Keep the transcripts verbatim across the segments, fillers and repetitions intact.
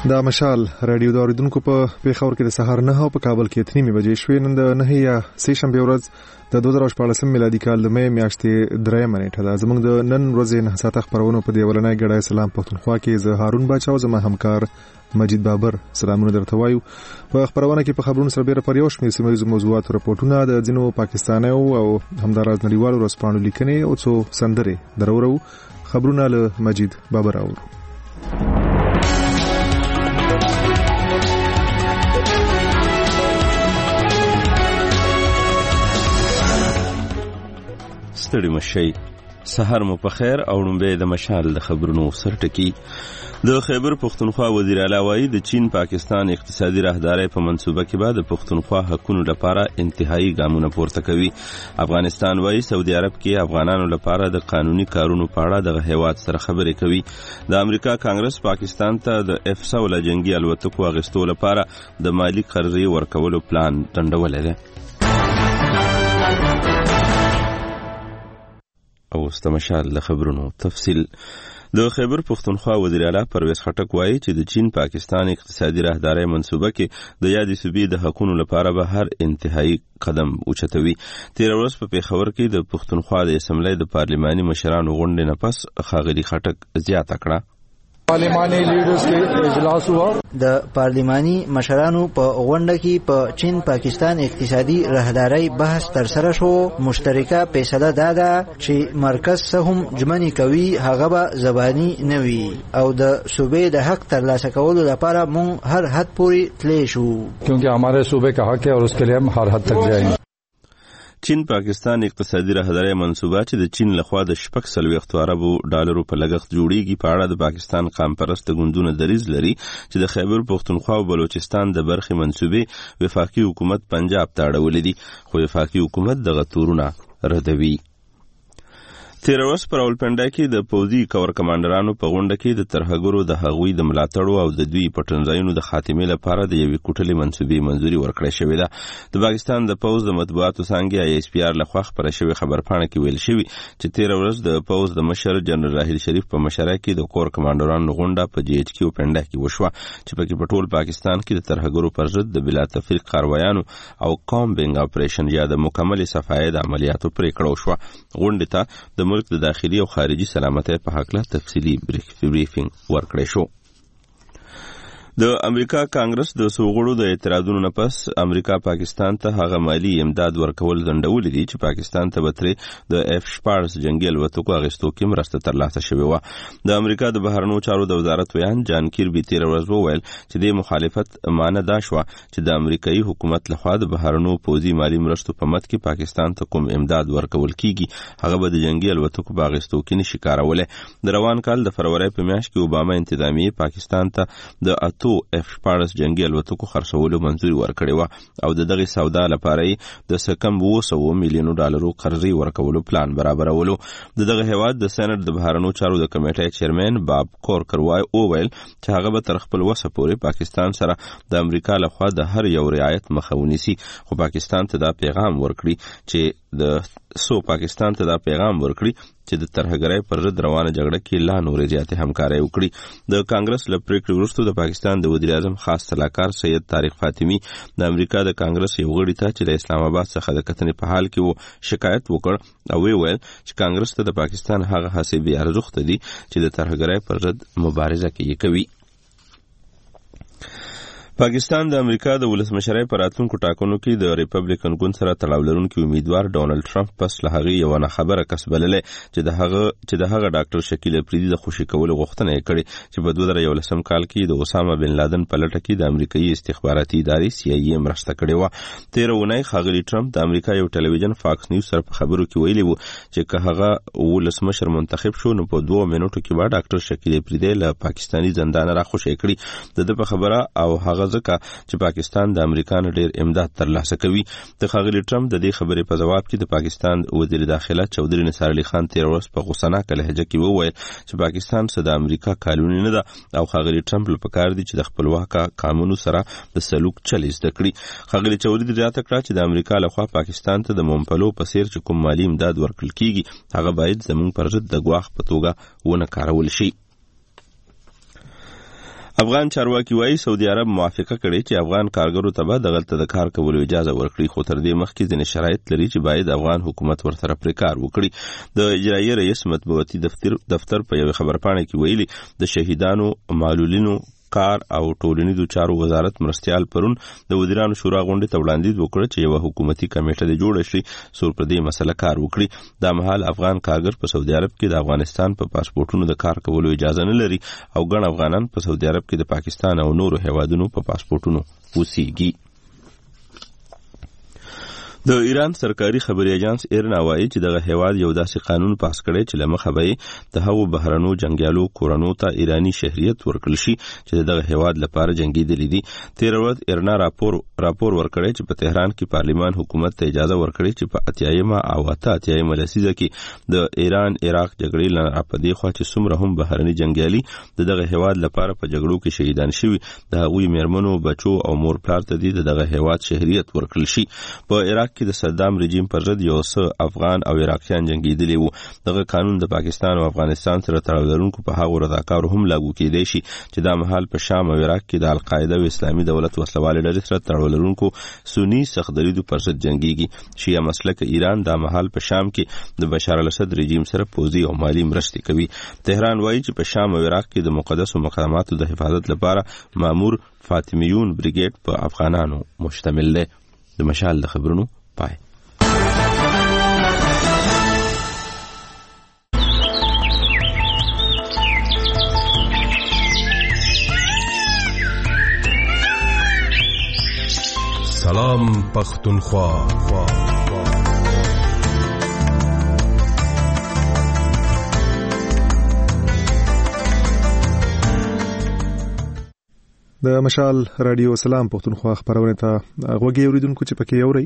دا مشال رادیو د اوریدونکو په پیښور کې د سهار نه او په کابل کې اته نیمې بجې شوې. نن د نهه یا سه شنبه ورځ د دوه زره شپاړس میلادي کال د مې میاشتې درېمه نیټه ده. زموږ د نن ورځې نه ساعت خبرونه په دی ولنۍ ګډای سلام پښتونخوا کې زه هارون باچا او زما همکار مجید بابر سلامونه درته وایو. په خبرونه کې په خبرونو سره بیره پر یو شمېر سیمه موضوعات راپورټونه د ځینو پاکستانیو او همداراز نړیوالو رسپانو لیکنې او څو سندرې درورو. خبرونه له مجید بابر اورو. ستړي مشي سحر مو په خیر او نومبه د مشال د خبرونو سرټکی. د خیبر پښتونخوا وزیر اعلی وایي د چین پاکستان اقتصادي راهداري په منصوبه کې بعد پښتونخوا حقوقو لپاره انتهایی ګامونه پورته کوي. افغانستان وایي سعودي عرب کې افغانانو لپاره د قانوني کارونو په اړه د هیواد سره خبرې کوي. د امریکا کانګرس پاکستان ته د اف سول جنگي الوتکو اغستو لپاره د مالی قرضې ورکولو پلان ډنډولې ده. او استمشال له خبرونو تفصیل. د خیبر پښتونخوا وزیر اعلی پرویز خټک وایي چې د چین پاکستان اقتصادي راهداري منصوبه کې د یادې صوبې د حقوقو لپاره به هر انتهایی قدم اوچتوي. تیر ورځ په پیښور کې د پښتونخوا د اسمبلی د پارلماني مشرانو غونډې نه پس ښاغلي خټک زیاته کړه. پارلماني لیډرز کې اجلاس هوا. د پارلماني مشرانو په غونډه کې په چین پاکستان اقتصادي راهداري بحث تر سره شو. مشترکه فیصله دا ده چې مرکز څه هم ژمنې کوي هغه به زبانی نه وي او د صوبې د حق ترلاسه کولو لپاره مونږ هر حد پورې تللی شو کیونکه हमारे सूबे का हक है और उसके लिए हम हर हद तक जाएंगे. چین پاکستان اقتصادي راهداري منصوبه چې د چین لخوا د شپږ سلويختو اربو ډالرو په لګښت جوړیږي په اړه د پاکستان قام پرست ګوندونه دریځ لري چې د خیبر پښتونخوا او بلوچستان د برخې منصوبې وفاقي حکومت پنجاب ته اړولې دي خو وفاقي حکومت دغه تورونه ردوي. تیر ورځ په راولپنډۍ کې د پوځي کور کمانډرانو په غونډه کې د ترهګرو د هغوی د ملاتړو او د دوی پټنځایونو د خاتمې لپاره د یوې کوټلې منصوبې منځوري ورکړې شوې ده. د پاکستان د پوځ د مطبوعاتو څانګې آی اس پی آر لخوا خپره شوې خبرپاڼه کې ویل شوي چې تیر ورځ د پوځ د مشر جنرال راحیل شریف په مشرۍ کې د کور کمانډرانو غونډه په جی ایچ کیو پنډه کې وشوه چې پکې په ټول پاکستان کې د ترهګرو پر ضد د بلا تفریق کاروایانو او کامبینګ اپریشن یا د مکمل صفایي د عملیاتو پریکړه وشوه. غونډه ته د ملک د داخلي او خارجي سلامتۍ په حق له تفصیلي بریفینګ ورکړی شو. د امریکا کانګرس د سوغړو د اعتراضونو نه پس امریکا پاکستان ته هغه مالی امداد ورکول ځنډولې دي چې پاکستان ته به ترې د اف شپاړس جنګي الوتکو اغستو کې مرسته ترلاسه شوې وه. د امریکا د بهرنیو چارو د وزارت ویان جان کیربي تېره ورځ وویل چې د مخالفت معنی دا شوه چې د امریکایي حکومت لخوا د بهرنیو پوځي مالی مرستو په مد کې پاکستان ته کوم امداد ورکول کیږي هغه به د جنګي الوتکو په اغستو کې نشي کارولی. د روان کال د فروری په میاشت کې اوباما انتظامیه پاکستان ته د اتو اف شپاړس جنگي الوتکو خرڅولو منځوري ورکړې وه او د دغه سودا لپاره یې د سکم اوه سوه میلیونو ډالرو قرضې ورکولو پلان برابرولو. د دغه هیواد د سېنات د بهرنیو چارو د کمیټې چیرمن باب کورکر وای وویل چې هغه به تر خپل وسه پورې پاکستان سره د امریکا لخوا د هر یو رعایت مخه ونیسي خو پاکستان ته دا پیغام ورکړي چې د سو پاکستان ته دا پیغام ورکړي چې د ترهګرۍ پر ضد روانه جګړه کې لا نورې زیاتې همکاري وکړي. د کانګرس له پریکړې وروسته د پاکستان د وزیر اعظم خاص سلاکار سید طارق فاطمی د امریکا د کانګرس یو غړي ته چې د اسلام آباد څخه د کتنې په حال کې وو شکایت وکړ او ویل چې کانګرس ته د پاکستان هغه هڅې بې ارزښته دي چې د ترهګرۍ پر ضد مبارزه کوي. پاکستان د امریکا د ولسمشرۍ په راتلونکو ټاکنو کې د ریپبلیکن ګوند سره تړاو لرونکي امیدوار ډونالډ ټرمپ پس له هغې یوه ناخبره کس بللی چې د هغه چې د هغه ډاکټر شکیل افریدي د خوشي کولو غوښتنه یې کړې چې په دوه زره یولسم کال کې د اسامه بن لادن په لټه کې د امریکایي استخباراتي ادارې سی آی ای مرسته کړې وه. تېره اونۍ ښاغلي ټرمپ د امریکا یو ټلویزیون فاکس نیوز سره په خبرو کې ویلي وو چې که هغه ولسمشر منتخب شو نو په دوه منټو کې به ډاکټر شکیل افریدي له پاکستاني زندانه راخوشي کړي. د ده په خبره او هغه ځکه چې پاکستان د امریکا نه ډېر امداد ترلاسه کوي. د ښاغلي ټرمپ د دې خبرې په ځواب کې د پاکستان وزیر داخله چودري نثار علي خان تېره ورځ په غوسناکه لهجه کې وویل چې پاکستان څه د امریکا کالوني نه ده او ښاغلي ټرمپ له پکار دي چې د خپلواکه قانونو سره د سلوک چل زده کړي. ښاغلي چودري زیاته کړه چې د امریکا لخوا پاکستان ته د ممپلو په څیر چې کوم مالي امداد ورکړل کیږي هغه باید زموږ پر ضد د ګواښ په توګه ونه کارول شي. افغان چارواکي وایي سعودي عرب موافقه کړې چې افغان کارګرو ته به دغلته د کار کولو اجازه ورکړي، خو تر دې مخکې ځینې شرایط لري چې باید افغان حکومت ورسره پرې کار وکړي. د اجرایي رئیس مطبوعاتي دفتر دفتر په یوه خبرپاڼه کې ویلي د شهیدانو معلولینو کار او ټولنیزو چارو وزارت مرستیال پرون د وزیرانو شورا غونډې ته وړاندیز وکړ چې یو حکومتي کمیټه د جوړ شي څو پر دې مسله کار وکړي. دا مهال افغان کارګر په سعودي عرب کې د افغانستان په پاسپورتونو د کار کولو اجازه نه لري او ګڼ افغانان په سعودي عرب کې د پاکستان او نورو هیوادونو په پاسپورتونو اوسېږي. د ایران سرکاري خبري اژانس ایرنا وایي چې دغه هیواد یو داسې قانون پاس کړی چې لمخه به د هغو بهرنو جنگیالو کورونو ته ایرانی شهریت ورکړل شي چې دغه هیواد لپاره جنگیدلي دي. تیر ورځ ایرنا راپور راپور ورکړی چې په تهران کې پارلیمان حکومت ته اجازه ورکړي چې په اتیایمه او اته اتیایمه لسیزه کې د ایران عراق جګړې لپاره په دې خوا چې څومره هم بهرني جنگیالي دغه هیواد لپاره په جګړو کې شهیدان شوي د هغوی میرمنو بچو او مور پلار ته دغه هیواد شهریت ورکړل شي. په عراق کې د صدام رژیم پر ضد یو څه افغان او عراقیان جنگیدلي وو. دغه قانون د پاکستان او افغانستان سره تړاو لرونکو په هغو رضاکارو هم لاګو کېدی شي چې دا مهال په شام او عراق کې د القاعده او اسلامي دولت وسلوالې ډلې سره تړاو لرونکو سنی سختدریدو پر ضد جنگيږي. شیعه مسلک ایران دا مهال په شام کې د بشار الاسد رژیم سره پوځي او مالی مرستې کوي. تهران وایي چې په شام او عراق کې د مقدسو مقاماتو د حفاظت لپاره مامور فاطمیون بریګیډ په افغانانو مشتمل دی. د مشال د خبرونو پای. سلام پختونخوا. د مشال رادیو سلام پختونخوا خبرونه ته غوږی اوریدونکو چې پکې اوري.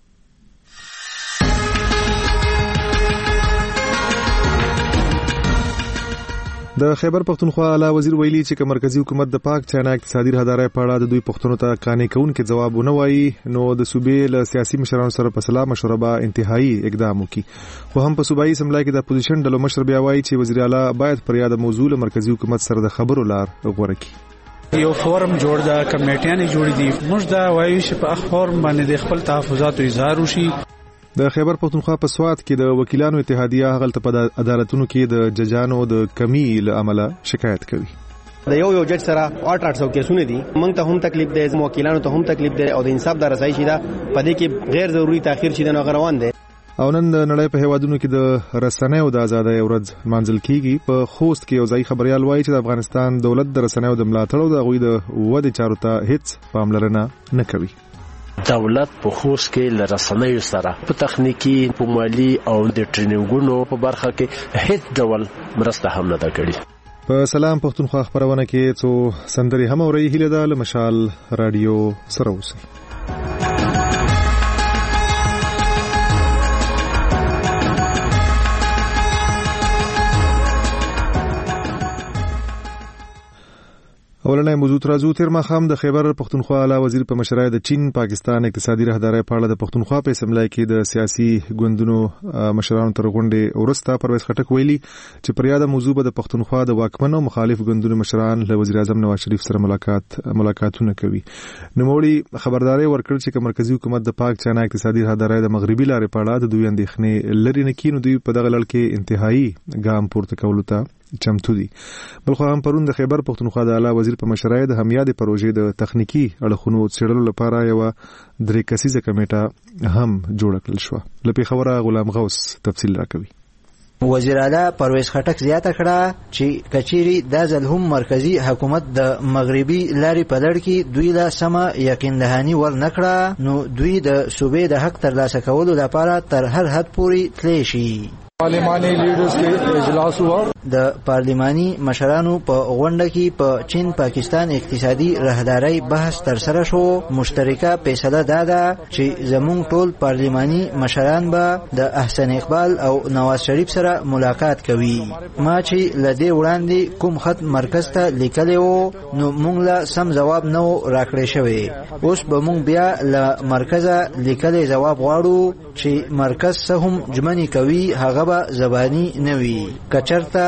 د خیبر پختونخوا اعلی وزیر ویلي چې مرکزی حکومت د پاک چانا اقتصادي راهدارۍ په اړه د دوی پښتنو ته قانع کوونکې جواب ونه وایي نو د صوبې له سیاسي مشرانو سره په سلا مشوره به انتهایی اقدام وکړي. خو هم په صوبایي اسمبلی کې د اپوزیشن ډلو مشر بیا وایي چې وزیر اعلی باید پر یاد موضوع له مرکزی حکومت سره د خبرو لار غوره کړي. یو فورم جوړ دا کمیټیانې جوړې دي، موږ دا وایو چې په فورم باندې د خپل تحفظاتو اظهار وشي. د خیبر پختونخوا په سواد کې د وکیلانو اتحادیه هغه په عدالتونو کې د ججانو د کمی له عمله شکایت کوي. د یو یو جج سره اټ اټ سو کیسونه دي، موږ ته هم تکلیف دی، وکیلانو ته هم تکلیف دی او د انصاف د رسایي شي دا په دې کې غیر ضروري تاخير شي نه روان دی. او نن د نړۍ په هیوادونو کې د رسنیو د ازادۍ ورځ منځل کیږي. په خوست کې یو ځای خبريال وایي چې د افغانستان دولت د رسنیو د ملاتړ او د غوي د ودې چارو ته هیڅ پاملرنه نه کوي. دولت په خوست کې لرسنیو سره په تخنیکی، په مالی او د ټریننګونو په برخه کې هیڅ ډول مرسته هم نه کړې. په سلام پختونخوا خبرونه کې څو سندري هم اوري. هیله ده له مشال رادیو سره اوسئ. اولنې موضوع ترازو تیر مخام د خیبر پختونخوا اعلی وزیر په مشرۍ د چین پاکستان اقتصادي راهدارۍ په اړه د پختونخوا په اسمبلی کې د سیاسي ګوندونو مشرانو تر غونډې ورسته پرویز خټک ویلي چې پر یاد موضوع به د پختونخوا د واکمنو مخالف ګوندونو مشران له وزیر اعظم نواز شریف سره ملاقات ملاقاتونه کوي. نوموړي خبرداري ورکړ چې مرکزی حکومت د پاک چانا اقتصادي راهدارۍ د مغربي لارې په اړه د دوی اندېښنې لري نه کینو دوی په دغه لړ کې انتهایی ګام پورته کولو ته چمتو دي. بلخو هم پرون د خیبر پختونخوا د اعلی وزیر په مشرۍ د همیادې پروژې د تخنیکی اړخونو څېړلو لپاره یو درې کسیزه کمیټه هم جوړ کړل شو. لپاره خبره غلام غوث تفصیل راکوي. وزیر اعلی پرویز خټک زیاته کړه چې کچيري د ځل هم مرکزی حکومت د مغربي لارې په لړ کې دوی لا سم یقین دهانی ور نکړه نو دوی د صوبې د حق ترلاسه کولو لپاره تر هر حد پورې تللی شي. پارلیمانی لیډرز کې اجلاس هوا. د پارلیمانی مشرانو په غونډه کې په چین پاکستان اقتصادي راهدارۍ بحث تر سره شو. مشترکه فیصله دا ده چې زموږ ټول پارلیمانی مشران به د احسن اقبال او نواز شریف سره ملاقات کوي. ما چې لدې وړاندې کوم خط مرکز ته لیکلی وو نو موږ له سم جواب نو راکړی شوی. اوس به موږ بیا له مرکزه لیکلی جواب غواړو چې مرکز څه هم جمعنی کوي هغه به زبانی نوي. کچرته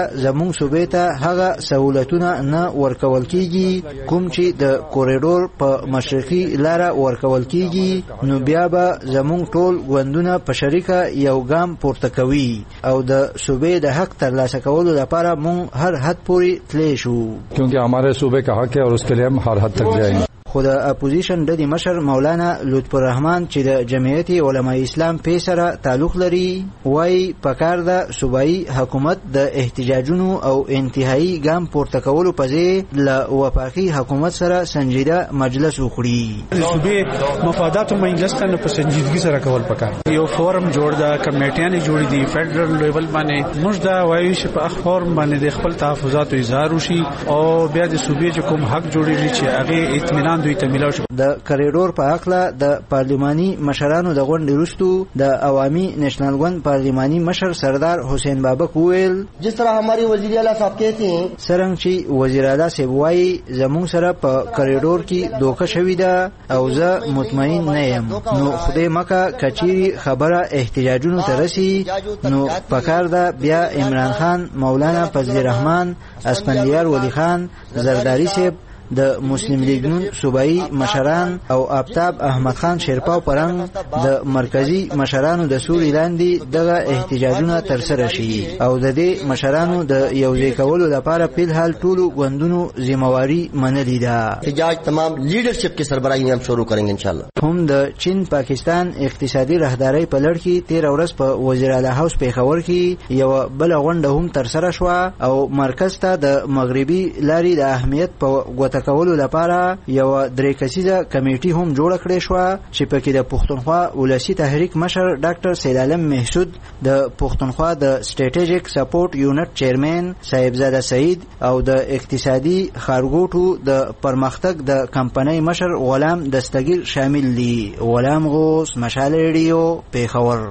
زموږ صوبې ته هغه سہولتونه نه ورکول کیږي کوم چې د کوریډور په مشرقي لاره ورکول کیږي، نو بیا به زموږ ټول ګوندونه په شریکه یو ګام پورته کوي او د صوبې د حق ترلاسه کولو لپاره مونږ هر حد پورې تللی شو، क्योंकि हमारे सूबे का हक है और उसके लिए हम हर हद तक जाएंगे. خو د اپوزیشن د مشر مولانا لطف الرحمن چې د جمعیت علماء اسلام په سره تعلق لري وای پکار د صوبایي حکومت د احتجاجونو او انتهایی ګام پورته کولو په ځای له وفاقي حکومت سره سنجیده مجلس وکړي. د صوبې مفادات مجلس ته په سنجیدګي سره کول پکار. یو فورم جوړ دا کمیټیانې جوړې دي فدرل لیول باندې، موږ دا وایو چې په فورم باندې د خپل تحفظات اظهار وشي او بیا د صوبې چې کوم حق جوړیږي چې هغه اطمینان دوی ته ملاو شي. د کریډور په اخلا د پارلماني مشرانو د غونډې وروسته د عوامي نیشنل ګوند پارلماني مشر سردار حسین بابک ویل جس طرح ہماری وزیر اعلی صاحب کہتے ہیں سرنګ چې وزیر اعلی صاحب وایي زموږ سره په کریډور کې دوکه شوې ده او زه مطمئن نه یم، نو خدای مکه کچيري خبره احتجاجونو ته رسی نو پکار ده بیا عمران خان، مولانا فضل الرحمن، اسفندیار ولی خان، زرداری صاحب، د مسلم لیگ نون صوبایي مشران او آفتاب احمد خان شیرپاو پرنګ د مرکزی مشرانو د سوري لاندې دغه احتجاجونه ترسره شي او د دې مشرانو د یوځای کولو لپاره په حال ټولو غوندونو ذمہواری منلې ده. احتجاج تمام لیډرشپ کی سربراہی ہم شروع کریں گے انشاءاللہ. هم د چین پاکستان اقتصادي رهداري په لړ کې تیر ورځ په وزیر اعلی هاوس پیښور کې یو بل غونډه هم ترسره شو او مرکز ته د مغربي لارې د اهمیت په کولو لپاره یو درې کسیزه کمیټي هم جوړ کړې شو چې پکې د پښتونخوا ولسی تحریک مشر ډاکټر سید عالم محسود، د پښتونخوا د سټریټیجیک سپورټ یونټ چیرمن صاحبزاده سعید او د اقتصادي خارګوټو د پرمختګ د کمپنۍ مشر غلام دستگیر شامل دي. غلام غوث، مشال ریډیو، پیښور.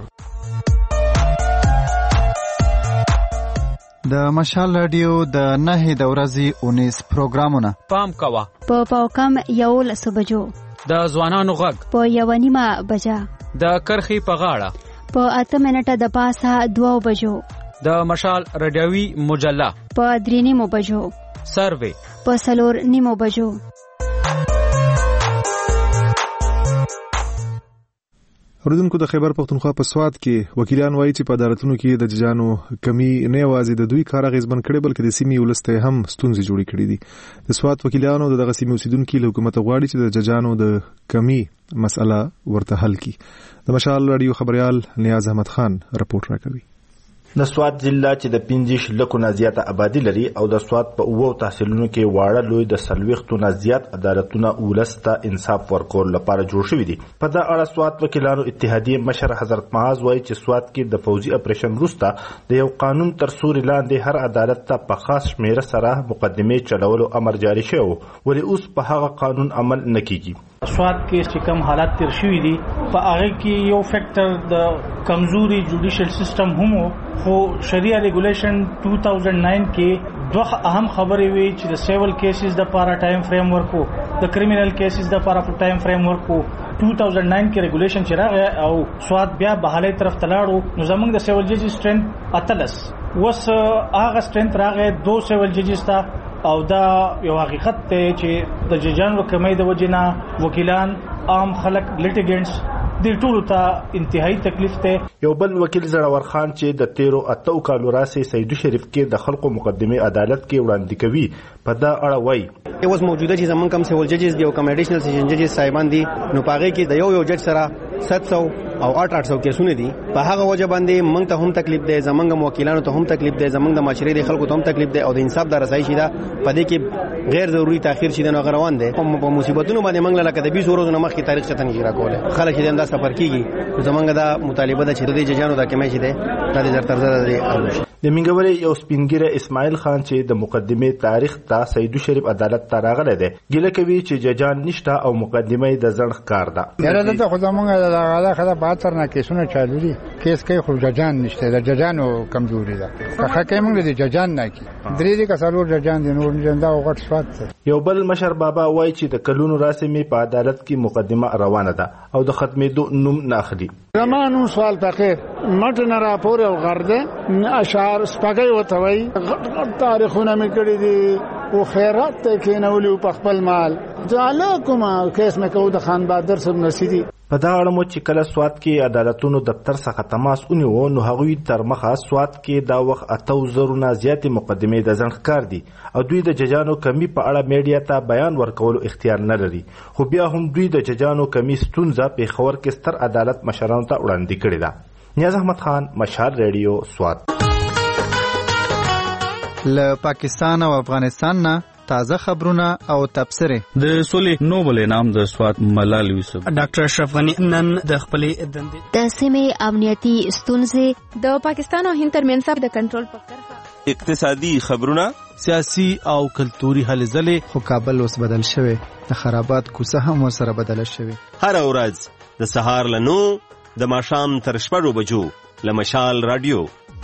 د مشال رادیو د نهي د ورځې اونیس پروګرامونه پام کوا په پاوکم یو لسو بجو، د ځوانانو غږ په یو نیمه بجا، د کرخي په غاړه په اته منټه د پاسه دوه بجو، د مشال رادیوي مجله په درې نیمو بجو، سروي په څلور نیمو بجو. اوریدونکو د خیبر پختونخوا په سواد کې وکیلان وایي چې په عدالتونو کې د ججانو کمی نه یوازې د دوی کار اغیزمن کړي بلکې د سیمې ولسته هم ستونزې جوړې کړې دي. د سواد وکیلانو دغه سیمې اوسیدونکو له حکومت غواړي چې د ججانو د کمی مسله ورته حل کړي. د مشال رادیو خبريال نیاز احمد خان رپورټ راکوي. د سواد ضلع چې د پنځه لکو نه زیاته آبادی لري او د سواد په اوو تحصیلونو کې واړه لوی د سلويختو نه زیات عدالتونه ولسته انصاف ورکول لپاره جوړ شوي دي. په دا اړه سواد وکیلانو اتحادیه مشر حضرت معاذ وایي چې سواد کې د فوزي اپریشن وروسته د یو قانون تر سوري لاندې هر عدالت ته په خاص شمیره سره مقدمه چلولو امر جاری شو، ولې اوس په هغه قانون عمل نه کیږي. سواد کې چې کوم حالات تیر شوي دي په هغه کې یو فیکٹر د کمزوري جوډیشل سیستم هم خو شریعه ریګولیشن دو هزار نو کې دوه اهم خبرې وي چې د سیول کیسز د لپاره ټایم فریم ورک او د کریمینل کیسز د لپاره ټایم فریم ورک دو هزار نو کې ریګولیشن چې راغی او سواد بیا بحاله طرف تلاړو نو زمونږ د سیول جج سټرنث اتلس وس هغه سټرنث راغی دو سیول ججز ته او دا یو حقیقت ته چې د ججانو کمی د وجنه وکیلان عام خلک لیټیګنټس د ټولو ته انتهایی تکلیف ته. یو بل وکیل زړور خان چې د تیرو اتو کالو راسي سیدو شریف کې د خلکو مقدمه عدالت کې وړاندې کوي په دا اړه وایي اوس موجوده چې زمونږ کم سیول ججز دی او کم اډیشنل سیشن ججز صاحبان دي نو پاغه کې د یو یو جج سره سات سو او آټ آټ سو کیسونه دي. په هغه وجه باندې موږ ته هم تکلیف دی، زمونږ وکیلانو ته هم تکلیف دی، زمونږ د معاشري د خلکو ته هم تکلیف دی او د انصاف د رسایي شي دا په دې کې غیر ضروري تاخير شي نه روان دي. په مصیبتونو باندې موږ لکه د بیس ورځې نه مخکې تاریخ چته نشي راکوله. خلک چې دا سفر کیږي زمونږ دا مطالبه ده چې د ججانو د کمی شي ده د زر تر زر دی. د منګوري یو سپینګره اسماعیل خان چې د مقدمه تاریخ ته سیدو شریف عدالت ته راغلی دی ګیله کوي چې ججان نشته او مقدمه د زړه کار ده. یاره دته خو زمونږ د غلا خلا دفاتر نه کیسونه چالو دي کیس کې خو ججان نشته د ججانو کمزوري ده که حکیم موږ د ججان نه کی درې دي کسالو ججان دي نور جندا او غټ سواد. یو بل مشر بابا وایي چې د کلونو راسمي په عدالت کې مقدمه روانه ده او د ختمېدو نوم نه اخلي. زمانو سوال فقیر مټ نه راپور او غرده اشعار سپګي وتوي غټ غټ تاریخونه مې کړی دي او خیرات ته کې نولې په خپل مال ځاله کومه کیس مې کو د خان بهادر صاحب نصیری. په دا اړه مو چې کله سوات کې عدالتونو دفتر څخه تماس ونیو نو هغوی تر مخه سوات کې دا وخت اتو زرونه زیاتې مقدمې د ځنډ ښکار دي او دوی د ججانو کمی په اړه میډیا ته بیان ورکولو اختیار نه لري، خو بیا هم دوی د ججانو کمی ستونزه پېښور کې ستر عدالت مشرانو ته وړاندې کړې ده. نیاز احمد خان، مشال ریډیو، سوات. له پاکستان او افغانستان نه تازه خبرونه او تبصره. د سولې نوبل انعام د سوات ملال یوسف ډاکټر اشرف غنی نن د خپلې دندې د سیمې امنیتي ستونزې د پاکستان او هند ترمنځ د کنټرول په کرښه اقتصادي خبرونه، سیاسي او کلتوري هلې ځلې. خو کابل اوس بدل شوی، د خرابات کوڅه هم ورسره بدله شوی. هر ورځ د سهار له نو د ماښام تر شپږو بجو له مشال رادیو.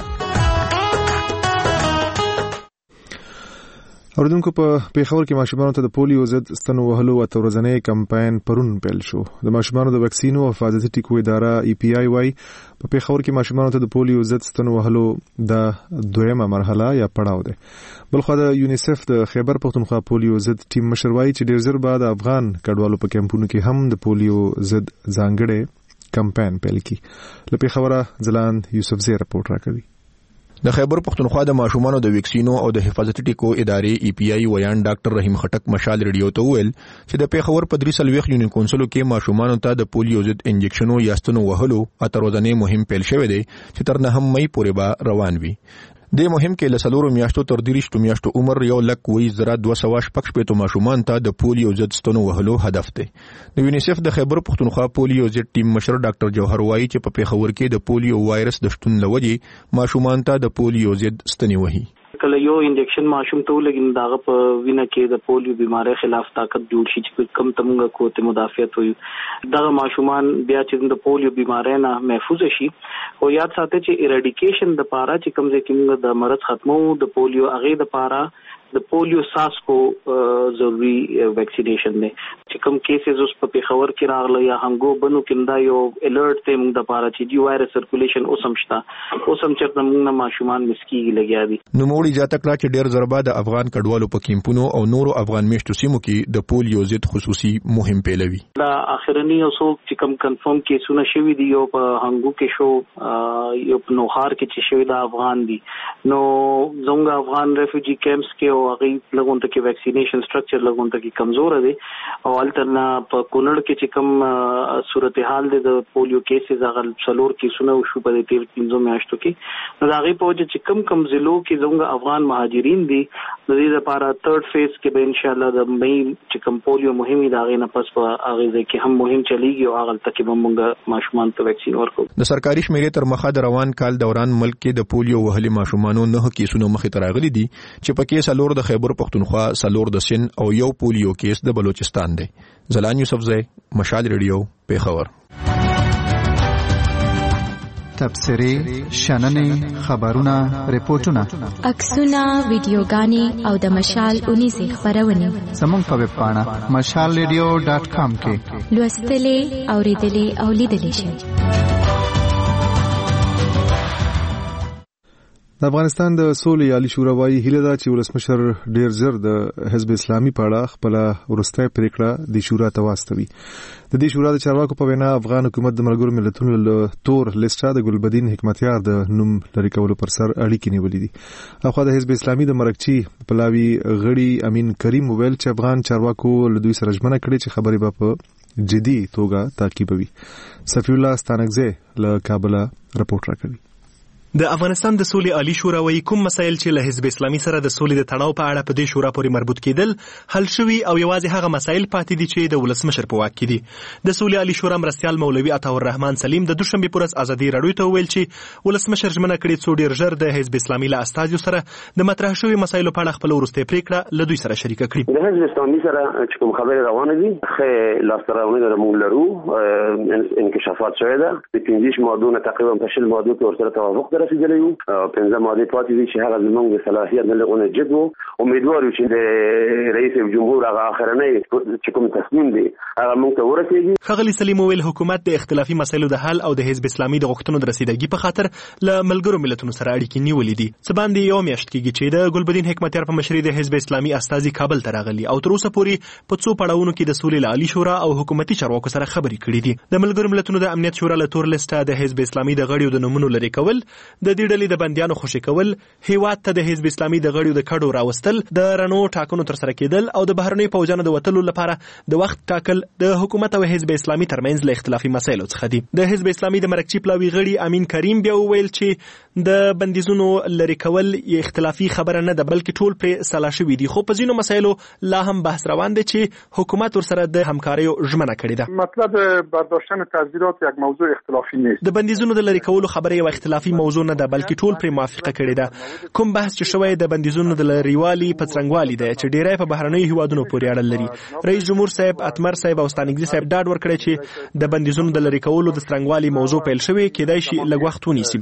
اوردونکو په پیښور کې ماشومانو ته د پولیو ضد ستنو وهلو او ورځنی کمپاین پرون پیل شو. د ماشومانو د وکسینو او حفاظتي ټیکو اداره ای پی آی وايي په پیښور کې ماشومانو ته د پولیو ضد ستنو وهلو د دویمه مرحله یا پړاو ده. بلخو د یونیسف د خیبر پښتونخوا پولیو ضد ټیم مشر وايي چې ډیر زر بعد افغان کډوالو په کمپونو کې هم د پولیو ضد ځانګړي کمپاین پیل کی. له پیښوره ځلاند یوسف زی رپورټ راکوي. د خیبر پښتونخوا د ماشومانو د ویکسینو او د حفاظتي ټیکو ادارې ای پی آی ویان ډاکټر رحیم خټک مشال ریډیو ته ویل چې د پیښور په درې سلويخ یونین کونسلو کې ماشومانو ته د پولیو ضد انجکشنو یا ستنو وهلو اتر ورځنی مهم پیل شوی دی چې تر نهم مې پورې به روان وي. د مهم کې لسلورو میاشتو تر دیرشتو میاشتو عمر یو لک وی زره دوه سوه شپږ شپېتو ماشومان ته د پولیو ضد ستنو وهلو هدف دی. د یونیسف د خیبر پښتونخوا پولیو ضد ټیم مشر ډاکټر جوهر وایي چې په پیښور کې د پولیو وایرس د شتون لوجې ماشومان ته د پولیو ضد ستنې وهي. کله یو انجکشن ماشوم ته ولګین داغه په وینه کې د پولیو بیماری خلاف طاقت جوړ شي چې کم تمغه قوت مدافعت وي. دغه ماشومان بیا چې د پولیو بیماری نه محفوظ شي او یاد ساتئ چې ایراډیکیشن د پاره چې کوم ځای کې د مرض ختمو د پولیو هغه د پاره د پولیو ساس کو ضروری ویکسینیشن دی چې کوم کیسز اوس په پیښور کې راغله یا هنګو بنو کیندا یو الرټ ته موږ د پاره چې دی وایرس سرکولیشن اوسم شته اوسم چې موږ نه ماشومان مسکیږي لګیا دي. نو موړي جاته کړه چې ډیر ضربه د افغان کډوالو په کیمپونو او نورو افغان میشتو سیمو کې د پولیو ضد خصوصي مهم پیلوي. دا اخرنی اوسو چې کوم کنفرم کیسونه شوي دي یو په هنګو کې شو یو په نوخار کې چې شوي د افغان دي نو زموږ افغان ریفیوجی کیمپس کې هغه لګون ته کې ویکسینیشن سټرکچر لګون ته کې کمزور دي او الټرنا په کونړ کې چې کوم صورتحال دي د پولیو کیسز هغه څلور کیسونه شو په دې تیر پنځو میاشتو کې نو هغه په وجه چې کوم کوم ضلعو کې زموږ افغان مهاجرین دي د دې لپاره تھرد فیز کې به ان شاء الله د مې چې کوم پولیو مهمي دا غي نه پس په هغه ځکه هم مهم چلیږي او هغه تکي به موږ ماشومان ته ویکسین ورکو. د سرکاري شمیرې تر مخه د روان کال دوران ملک کې د پولیو وهلي ماشومانو نه کیسونه مخې ته راغلي دي چې پکې سلور د خیبر پښتونخوا، سلور د سن او یو پولیو کیس د بلوچستان دی. زلان یوسف زی، مشال ریډیو، پیښور. تبصری، شننې، خبرونه، ریپورتونه، عکسونه، ویډیوګانې او د مشال اونیزې خبرونه زموږ په ویب پاڼه مشال ریډیو ډاټ کام کې لوستلې، اوریدلې او لیدلې شئ. د افغانستان د سولې عالی شورا وايي هیله ده چې ولسمشر ډیر زر د حزب اسلامي په اړه خپل ورسته پریکړه د شورا ته واستوي. د دې شورا د چارواکو په وینا افغان حکومت د ملګرو ملتونو له تور لیسټه د ګلبدین حکمتیار د نوم لري کولو پر سر اړیکې نیولې دي. اخو د حزب اسلامي د مرکچی پلاوی غړي امین کریم ویل چې افغان چارواکو له دوی سره ژمنه کړې چې خبرې به په جدي توګه تعقیبوي. صفی الله ستانکزی له کابل رپورټ راکوي. د افغانستان د سولې عالی شورا وايي کوم مسایل چې له حزب اسلامي سره د سولې د تړاو په اړه په دې شورا پورې مربوط کېدل حل شوي او یوازې هغه مسایل پاتې دي چې د ولسمشر په واک کې دي. د سولې عالی شورا مرستیال مولوي عطاالرحمن سلیم د دوشنبې پر ورځ ازادي راډیو ته وویل چې ولسمشر ژمنه کړې څو ډېر ژر د حزب اسلامي له استازیو سره د مطرح شوي مسایلو په اړه خپله وروستۍ پرېکړه له دوی سره شریکه کړي. د حزب اسلامي سره چې کوم خبرې روانې دي ښې لاسته راوړنې موږ لرو، انکشافات شوی ده. د پنځه مادونه تقریبا په شل مادو کې ورسره توافق ته رسېدلی یو. پنځه مادې پاتې دي چې هغه زموږ د صلاحیت نه لغونه جد و. امیدوار یو چې د رئیس جمهور هغه آخرنی چې کوم تصمیم دی هغه موږ ته ورسېږي. ښاغلي سلیم وویل حکومت د اختلافي مسایلو د حل او د حزب اسلامي د غوښتنو د رسیدګۍ په خاطر له ملګرو ملتونو سره اړیکې نیولې دي. څه باندې یو میاشت کېږي چې د ګلبدین حکمتیار په مشرۍ د حزب اسلامي استازي کابل ته راغلي او تر اوسه پورې په څو پړاوونو کې د سولې له عالي شورا او حکومتي چارواکو سره خبرې کړې دي. د ملګرو ملتونو د امنیت شورا له تور لیسټه د حزب اسلامي د غړیو د نومونو لرې کول، د دې ډلې د بندیانو خوشي کول، هیواد ته د حزب اسلامي د غړیو د کډو راوستل، د رڼو ټاکنو ترسره کېدل او د بهرنیو پوځیانو د وتلو لپاره د وخت ټاکل د حکومت او حزب اسلامي ترمنځ له اختلافي مسایلو څخه دي. د حزب اسلامي د مرکچی پلاوي غړي امین کریم بیا وویل چې د بندیزونو لرې کول یې اختلافي خبره نه ده بلکې ټول پرې سلا شوي دي، خو په ځینو مسایلو لا هم بحث روان دی چې حکومت ورسره د همکاریو ژمنه کړې ده. مطلب برداشتن تغییرات یک موضوع اختلافی نیست. د بندیزونو د لرې کولو خبره یو اختلافي موضوع نه ده بلکې ټول پرې موافقه کړې ده. کوم بحث چې شوی د بندیزونو د لرېوالي په څرنګوالي دی چې ډیری په بهرنیو هیوادونو پورې اړه لري. رئیس جمهور صاحب اتمر صاحب او ستانګزي صاحب ډاډ ورکړی چې د بندیزونو د لرې کولو د څرنګوالي موضوع پیل شوی کېدای شي لږ وخت ونیسي.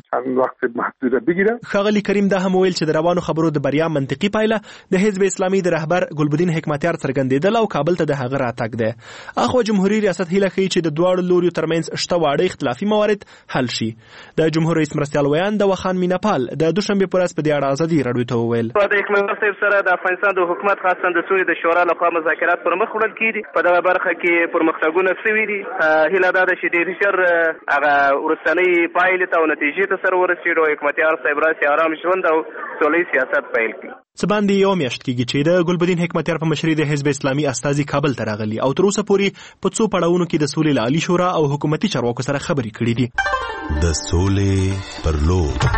ښاغلي کریم دا هم ویل چې د روانو خبرو د بریا منطقي پایله د حزب اسلامي د رهبر ګلبدین حکمتیار څرګندېدل او کابل ته د هغه راتګ دی. اخو جمهوریت ریاست هیله ښیي چې د دواړو لوریو ترمنځ شته واړه اختلافي موارد حل شي. د جمهور رئیس مرستیال ویان د وخان میناپال د دوشنبې پر ورځ په دې اړه ازادي راډیو ته وویل د حکمتیار صاحب سره د افغانستان د حکومت خاصه د سولې د شورا لخوا مذاکرات پر مخ وړل کېدي. په دغه برخه کې پرمختګونه شوي دي. هیله دا ده چې ډېر ژر هغه وروستنۍ پایلې ته او نتیجې ته سره ورسېږي او حکمتیار صاحب راسي ارام ژوند او سولهییز سیاست پیل کړي. څه باندې یو میاشت کېږي چې د ګلبدین حکمتیار په مشرۍ د حزب اسلامي استازي کابل ته راغلي او تر اوسه پورې په څو پړاوونو کې د سولې له عالي شورا او حکومتي چارواکو سره خبرې کړې دي. د سولې پر لور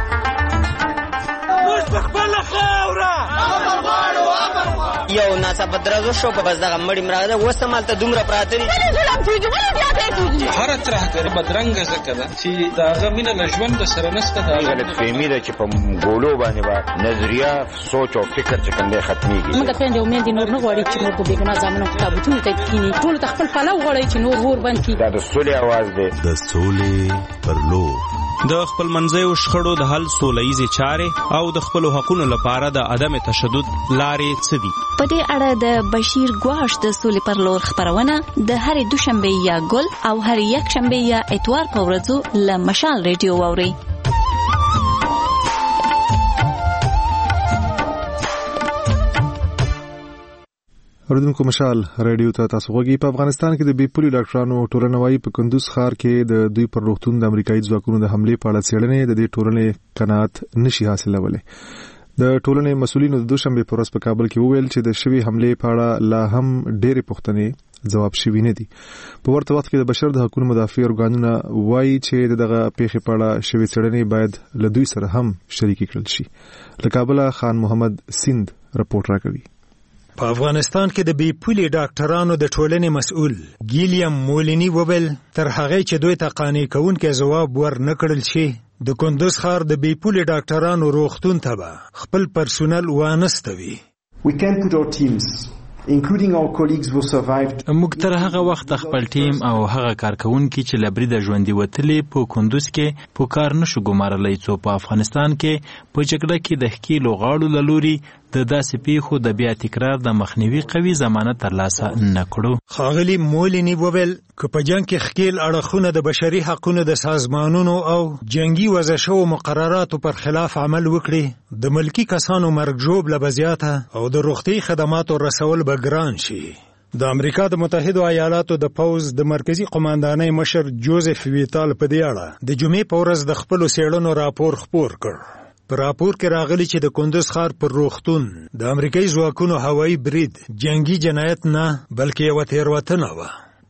یو ناڅاپه درزو شو په بس دغه مړی مراده وسه مالته دومره پراته دي هر ترهګر بدرنګه ځکه ده چې د هغه مینه له ژوند سره نشته. دا غلطفهمي ده چې په ګولو باندې به نظریه سوچ او فکر چې کوم دی ختمېږي. موږ د خویندې امید نور نه غواړي چې نور په بېګناه زامنو کتابتونو ته کښېني. ټولو ته خپل پلو غواړي چې نور ور بند کړي. دا د سولې اواز دی. د سولې پر لور د خپل منځیو شخړو د حل سولهییزې چارې او د خپلو حقونو لپاره د عدم تشدد لارې څه دي؟ په دې اړه د بشیر ګواش د سولې پر لور خبرونه د هرې دوشنبې یا ګل او هرې یکشنبې یا اتوار په ورځو له مشال ریډیو واورئ. اوریدونکو مشال ریډیو ته تاسو غوږی. په افغانستان کې د بي پولي ډاکټرانو ټولنه وايي په کندوز ښار کې د دوی پر روغتون د امریکایي ځواکونو د حملې په اړه څېړنې د دې ټولنې قناعت نشي حاصلولی. د ټولنې مسؤلینو د دوشنبې په ورځ په کابل کې وویل چې د شوي حملې په اړه لا هم ډېرې پوښتنې ځواب شوي نه دي. په ورته وخت کې د بشر د حقوقو مدافع ارګانونه وايي چې دغه پیښې په اړه شوي څېړنې باید له دوی سره هم شریکې کړل شي. له کابله خان محمد سیند رپورټ راکوي. په افغانستان کې د بي پولي ډاکټرانو د ټولنې مسؤل ګیلیم مولینی وویل تر هغه چې دوی ته قانع کوونکی ځواب ور نه کړل شي د کندوز ښار د بي پولي ډاکټرانو روغتون ته به خپل پرسونل وانستوي. We can put our teams including our colleagues who survived. موږ تر هغه وخت خپل ټیم او هغه کارکونکي چې له بریده ژوندي وتلي په کندوز کې په کار نشو ګمارلی څو په افغانستان کې په جګړه کې د ښکیلو غاړو له لوري د داسې پیښو د بیا تکرار د مخنیوي قوي ضمانت ترلاسه نه کړو. ښاغلي مولینی وویل که په جنګ کې ښکیل اړخونه د بشري حقونو د سازمانونو او جنگي وضع شوو مقرراتو پر خلاف عمل وکړي د ملکی کسانو مرګ ژوبله به زیاته او د روغتي خدماتو رسول به ګران شي. د امریکا د متحدو ایالاتو د پوز د مرکزی قماندانۍ مشر جوزف ویتال په دې اړه د جمعې په ورځ د خپلو څېړنو راپور خپور کړ. په راپور کې راغلی چې د کندوز ښار پر روغتون د امریکایي ځواکونو هوایي برید جنگي جنایت نه بلکې یوه تېروتنه وه.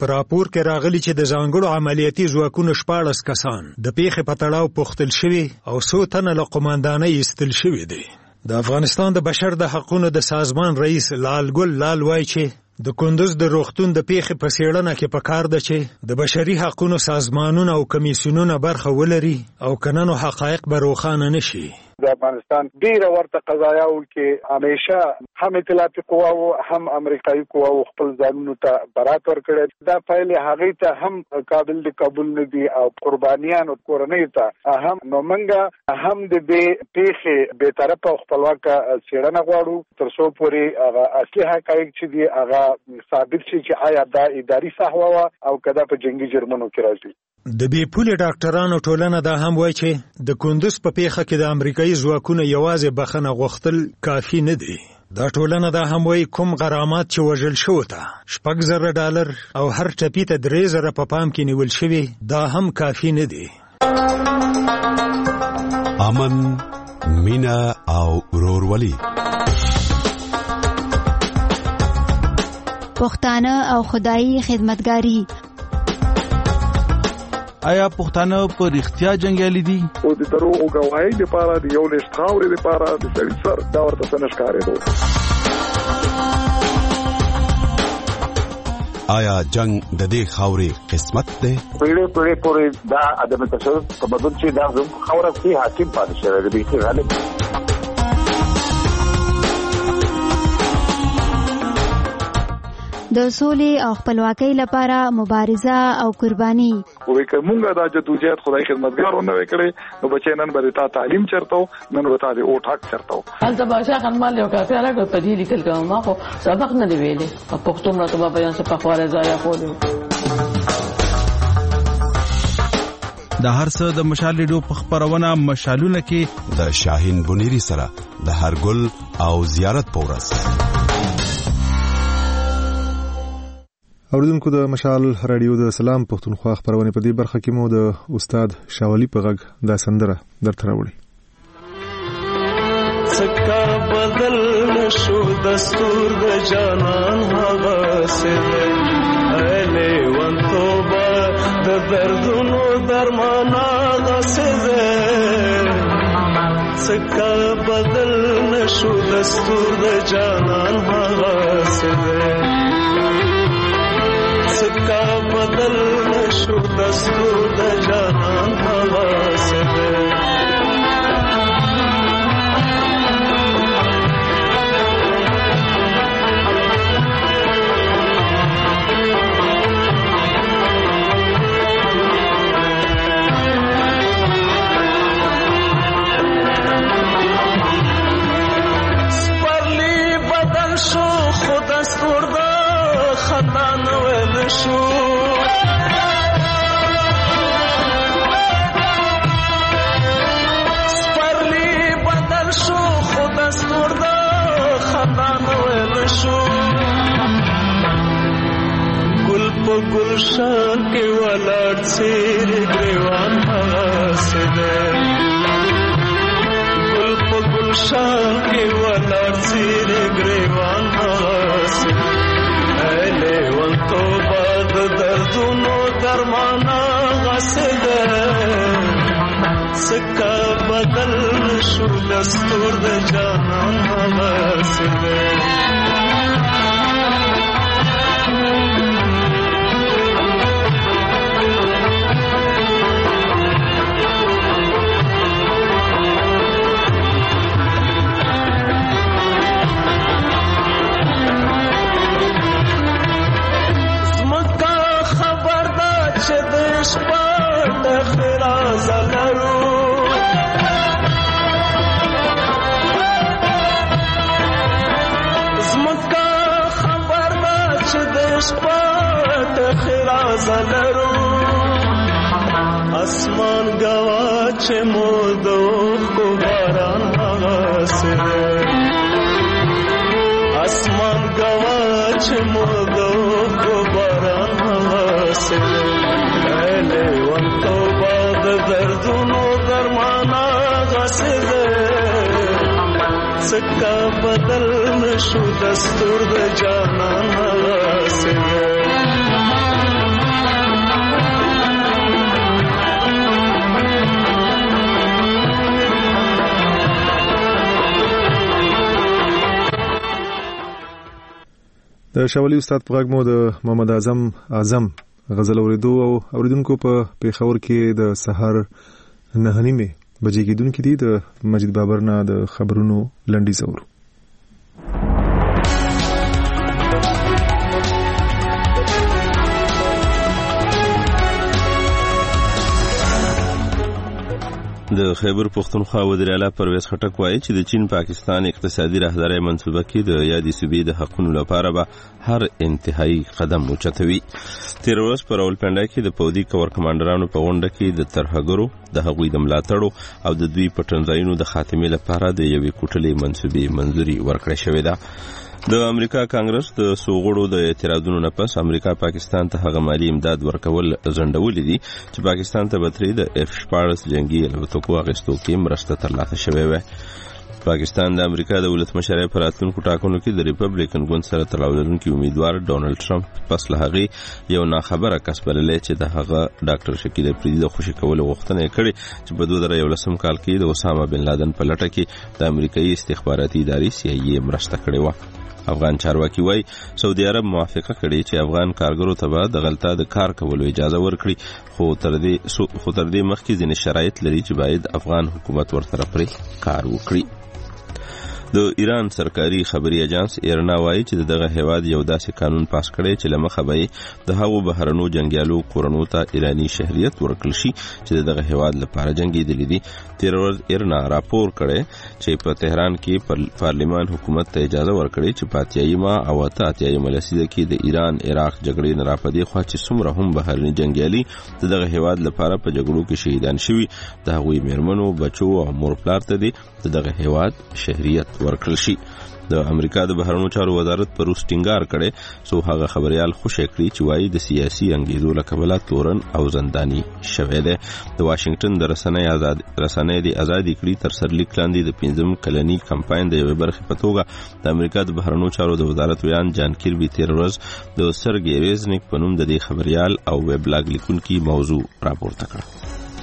په راپور کې راغلي چې د ځانګړو عملیاتي ځواکونو شپاړس کسان د پیښې په تړاو پوښتل شوي او څو تنه له قوماندانۍ ایستل شوي دي. د افغانستان د بشر د حقونو د سازمان رئیس لالګل لال وایي چې د کندوز د روغتون د پیښې په څېړنه کې پکار ده چې د بشري حقونو سازمانونه او کمیسیونونه برخه ولري او که نه نو حقایق به روښانه نشي. د افغانستان ډیره ورته قضایاو کې همیشه هم اطلاعاتي قواو هم امریکایي قواو خپل ځانونو ته برات ورکړي. دا پایلې هغې ته هم قابل د قبول نه دي او قربانیانو کورنۍ ته هم. نو موږ هم د دې پیښې بېطرفه او خپلواکه څېړنه غواړو تر څو پورې هغه اصلي حقایق چې دي هغه ثابت شي چې آیا دا اداري سهوه وه او که دا په جنګي جرمونو کې راځي. د بې پولې ډاکټرانو ټولنه دا هم وایي چې د کندوز په پیښه کې د امریکایي ځواکونو یوازې بخښنه غوښتل کافي نه دي. دا ټولنه دا هم وایي کوم غرامات چې وژل شوو ته شپږ زره ډالر او هر ټپي ته درې زره په پام کې نیول شوي دا هم کافي نه دي. امن، مینه او ورورولي، پښتانه او خدایي خدمتګاري. آیا پښتانه په رښتیا جنګیالي دي؟ او د دروغو ګواهۍ لپاره د یو لیست خاورې لپاره د سړي سر دا ورته څه نه ښکارېدو. آیا جنگ د دې خاورې قسمت دی؟ پیړۍ پیړۍ پورې دا عدم تشدد تمدن چې دا زموږ خاوره کې حاکم پاتې شوی دی، بیخي غالب. د سولې او خپلواکۍ لپاره مبارزه او قرباني. وې که مونږ دا جدوجہد خدای خدمتګار ونه وکړي نو بچی نن به تا تعلیم چرته نن به تا د اوټ حق چرته. هلته بادشاه خانمال یو کافي راغی په دې لیکل کوم ما خو سبق نه دی ویلي په پښتو مرتبه بیان څه په خواره ځای خولې. د هر څه د مشال ریډیو په خبرونه مشالونه کې د شاهین بنيري سره د هرګل او زیارت پورس. اوریدونکو د مشال رادیو د سلام پښتونخوا خبرونه په دې برخه کې مو د استاد شاولی په غږ دا سندره درته راوړي. سکا بدل نشو دستور د جانان هغه سره اله وان توبه د دردونو درمان هغه سره سکا بدل نشو دستور د جانان هغه سره سکا بدل نشو دستور د جانان هوا سره سپرلی بدل شو خود دستور د خطا نو نشو سپرلی بدل شو خود دستور دا خطا نو نشو گل په گلشان کې ولاړ سیر گریوان هغه ده گل په گلشان کې ولاړ سیر گریوان هغه اله ول توبه د دردونو درمانا غسده سکا بدل شو دستور د جانان غسده اسمان گوا چه مودو کو باران آغاسه اسمان گوا چه مودو کو باران آغاسه ایله وان توبه د دردونو درمان آغاسه سکا بدل نشو دستور د جانان آغاسه د شاولي استاد په غږ مو د محمد اعظم اعظم غزل اوریدو او اوریدونکو په پیښور کې د سحر نه نیمه بجې کېدونکې دي د مجید بابر نه د خبرونو لنډیز اورو. د خیبر پښتونخوا وزیر اعلی پرویز خټک وایي چې د چین پاکستان اقتصادي راهداري منصوبه کې د یادې صوبې د حقوقو لپاره به هر انتهایی قدم اوچتوي. تیر ورځ په راولپنډا کې د پودي کور کمانډرانو په غونډه کې د ترهګرو د هغوی د ملاتړو او د دوی پټنځایونو د خاتمې لپاره د یوې کوټلې منصوبې منځوري ورکړې شوې ده. د امریکا کانګرس د سوغړو د اعتراضونو نه پس امریکا پاکستان ته هغه مالی امداد ورکول ځنډولې دي چې پاکستان ته بتري د اف شپاړس جنگي الوتکو اغستو کې مرسته ترلاسه شوې وه. پاکستان د امریکا د ولسمشر په راتلونکو ټاکنو کې د ریپبلیکن ګوند سره تړاو لرونکي امیدوار ډونالد ټرمپ پس له هغې یو ناخبره کس بللی چې د هغه ډاکټر شکیل افریدي د خوشي کولو غوښتنه یې کړې چې په دوه زره یولسم کال کې د اسامه بن لادن په لټه کې د امریکایي استخباراتي ادارې سی ای ای مرسته کړې وه. افغان چارواکي وایي سعودي عرب موافقه کړې چې افغان کارګرو ته به د غلطه د کار کولو اجازه ورکړي خو تر دې خو تر دې مخکې ځینې شرایط لري چې باید افغان حکومت ورسره پرې کار وکړي. د ایران سرکاري خبري اجانس ایرنا وایي چې دغه هیواد یو داسې قانون پاس کړی چې لمخه به د هغو بهرنو جنگیالو کورونو ته ایرانی شهریت ورکړل شي چې دغه هیواد لپاره جنگیدلي دي. تیر ورځ ایرنا راپور کړی چې په تهران کې پارلمان حکومت ته اجازه ورکړي چې په اتیایي ماه او اته اتیایي لسیزه کې د ایران عراق جګړې نه راپدې خوا چې څومره هم بهرني جنگیالي د دغه هیواد لپاره په جګړو کې شهیدان شوي د هغوی میرمنو بچو او مور پلار ته دي د دغه هیواد شهریت ورکړل شي. د امریکا د بهرنیو چارو وزارت پر روس ټینګار کړي سو هغه خبريال خوشی کړی چې وایي د سیاسي انګیزو له کبله تورن او زنداني شوی دی. د واشنگټن د رسنۍ آزاد رسنۍ د ازادي کړي تر سرلیک لاندې د پنځم کلنی کمپاین د یوې برخې په توګه د امریکا د بهرنیو چارو د وزارت ویان جان کیربي تیر ورځ د سرګي ریزنیک په نوم د دې خبريال او ویب لاګ لیکونکي موضوع راپورته کړه.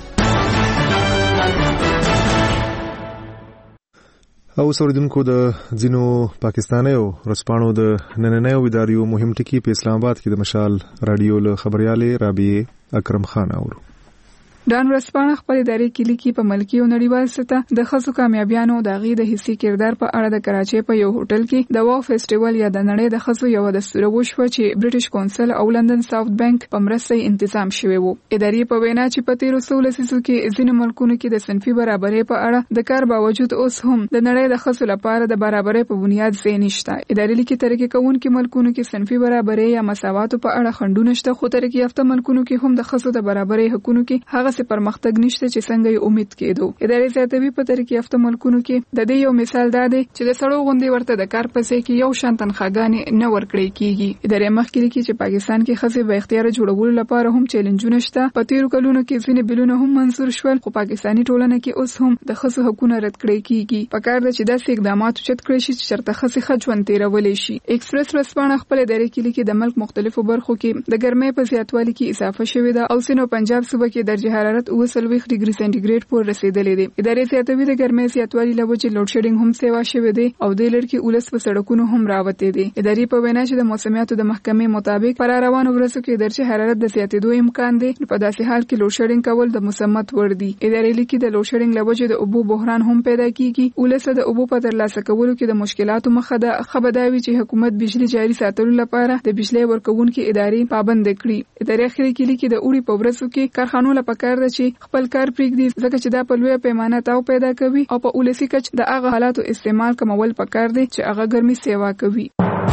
او سوریدونکو د ځینو پاکستانیو رسپانو د نننیو اداریو مهم ټکی په اسلام آباد کې د مشال رادیو له خبريالې رابعه اکرم خان اورو. ډان ورسپانه خپل ادارې کې لیکي په ملکی او نړیوال سطح د خصو کامیابیانو د غي د حصي کردار په اړه د کراچۍ په یو هوټل کې د واو فیسټیوال یا د نړۍ د خصو یو د سره وشو چې برټش کونسل او لندن ساوث بانک په مرسته تنظیم شوی وو. ادارې په وینا چې په تیر څو لسیزو کې ځینې ملکونو کې د صنفي برابرۍ په اړه د کار باوجود اوس هم د نړۍ د خصو لپاره د برابرۍ په بنیاد ځای نشته. ادارې لیکي ترکه کوونکې ملکونو کې صنفي برابرۍ یا مساواتو په اړه خنډونه شته خو ترکه یافته ملکونو کې هم د خصو د برابرۍ حقوقو کې هغه څه پرمختګ نشته چې څنګه یې امید کېدو. ادارې زیاتوي په ترکه یافته ملکونو کې د دې یو مثال دا دی چې د سړو غوندې ورته د کار پسې کې یو شان تنخواګانې نه ورکړې کیږي. ادارې مخکې لیکي چې پاکستان کې خصي به اختیار جوړولو لپاره هم چیلنجونه شته. په تیرو کلونو کې ځینې بلونه هم منظور شول خو پاکستاني ټولنه کې اوس هم د خصو حقوقونه رد کړي کیږي. پکار ده چې داسې اقدامات چت کړي شي چې چرته خصي خجون تیرولې شي. ایکسپریس رسپانه خپل ادارې کې لیکي د ملک مختلفو برخو کې د ګرمۍ په زیاتوالي کې اضافه شوې ده او سينو پنجاب صوبه کې درجه حرارت اوسلوي ډیګري سنټیګریډ پورې رسیدلې دي. ادارې زیاتوي د ګرمۍ زیاتوالي له وجې لوډ شیډینګ هم سیوا شوې دي او د لړ کې ولس په سړکونو هم راوته دي. ادارې په وینا چې د موسمیاتو د محکمې مطابق پر روانو ورځو کې درجه حرارت د زیاتېدو امکان دی. په داسې حال کې لوډ شیډینګ کول د مسمت ور دي. ادارې لیکي د لوډ شیډینګ له وجې د اوبو بحران هم پیدا کیږي. ولس د اوبو په ترلاسه کولو کې د مشکلاتو مخه ده. خبرداري چې حکومت بجلی جاري ساتلو لپاره د بجلی ورکوونکو ادارې پابند کړي. ادارې اخري کې لیکي د اوړي په ورځو کې کارخانو لپاره پکار ده چې خپل کار پرېږدي ځکه چې دا په لویه پیمانه تاو پیدا کوي او په ولسی کچ د هغه حالاتو استعمال کمول پکار دي چې هغه ګرمي سیوا کوي.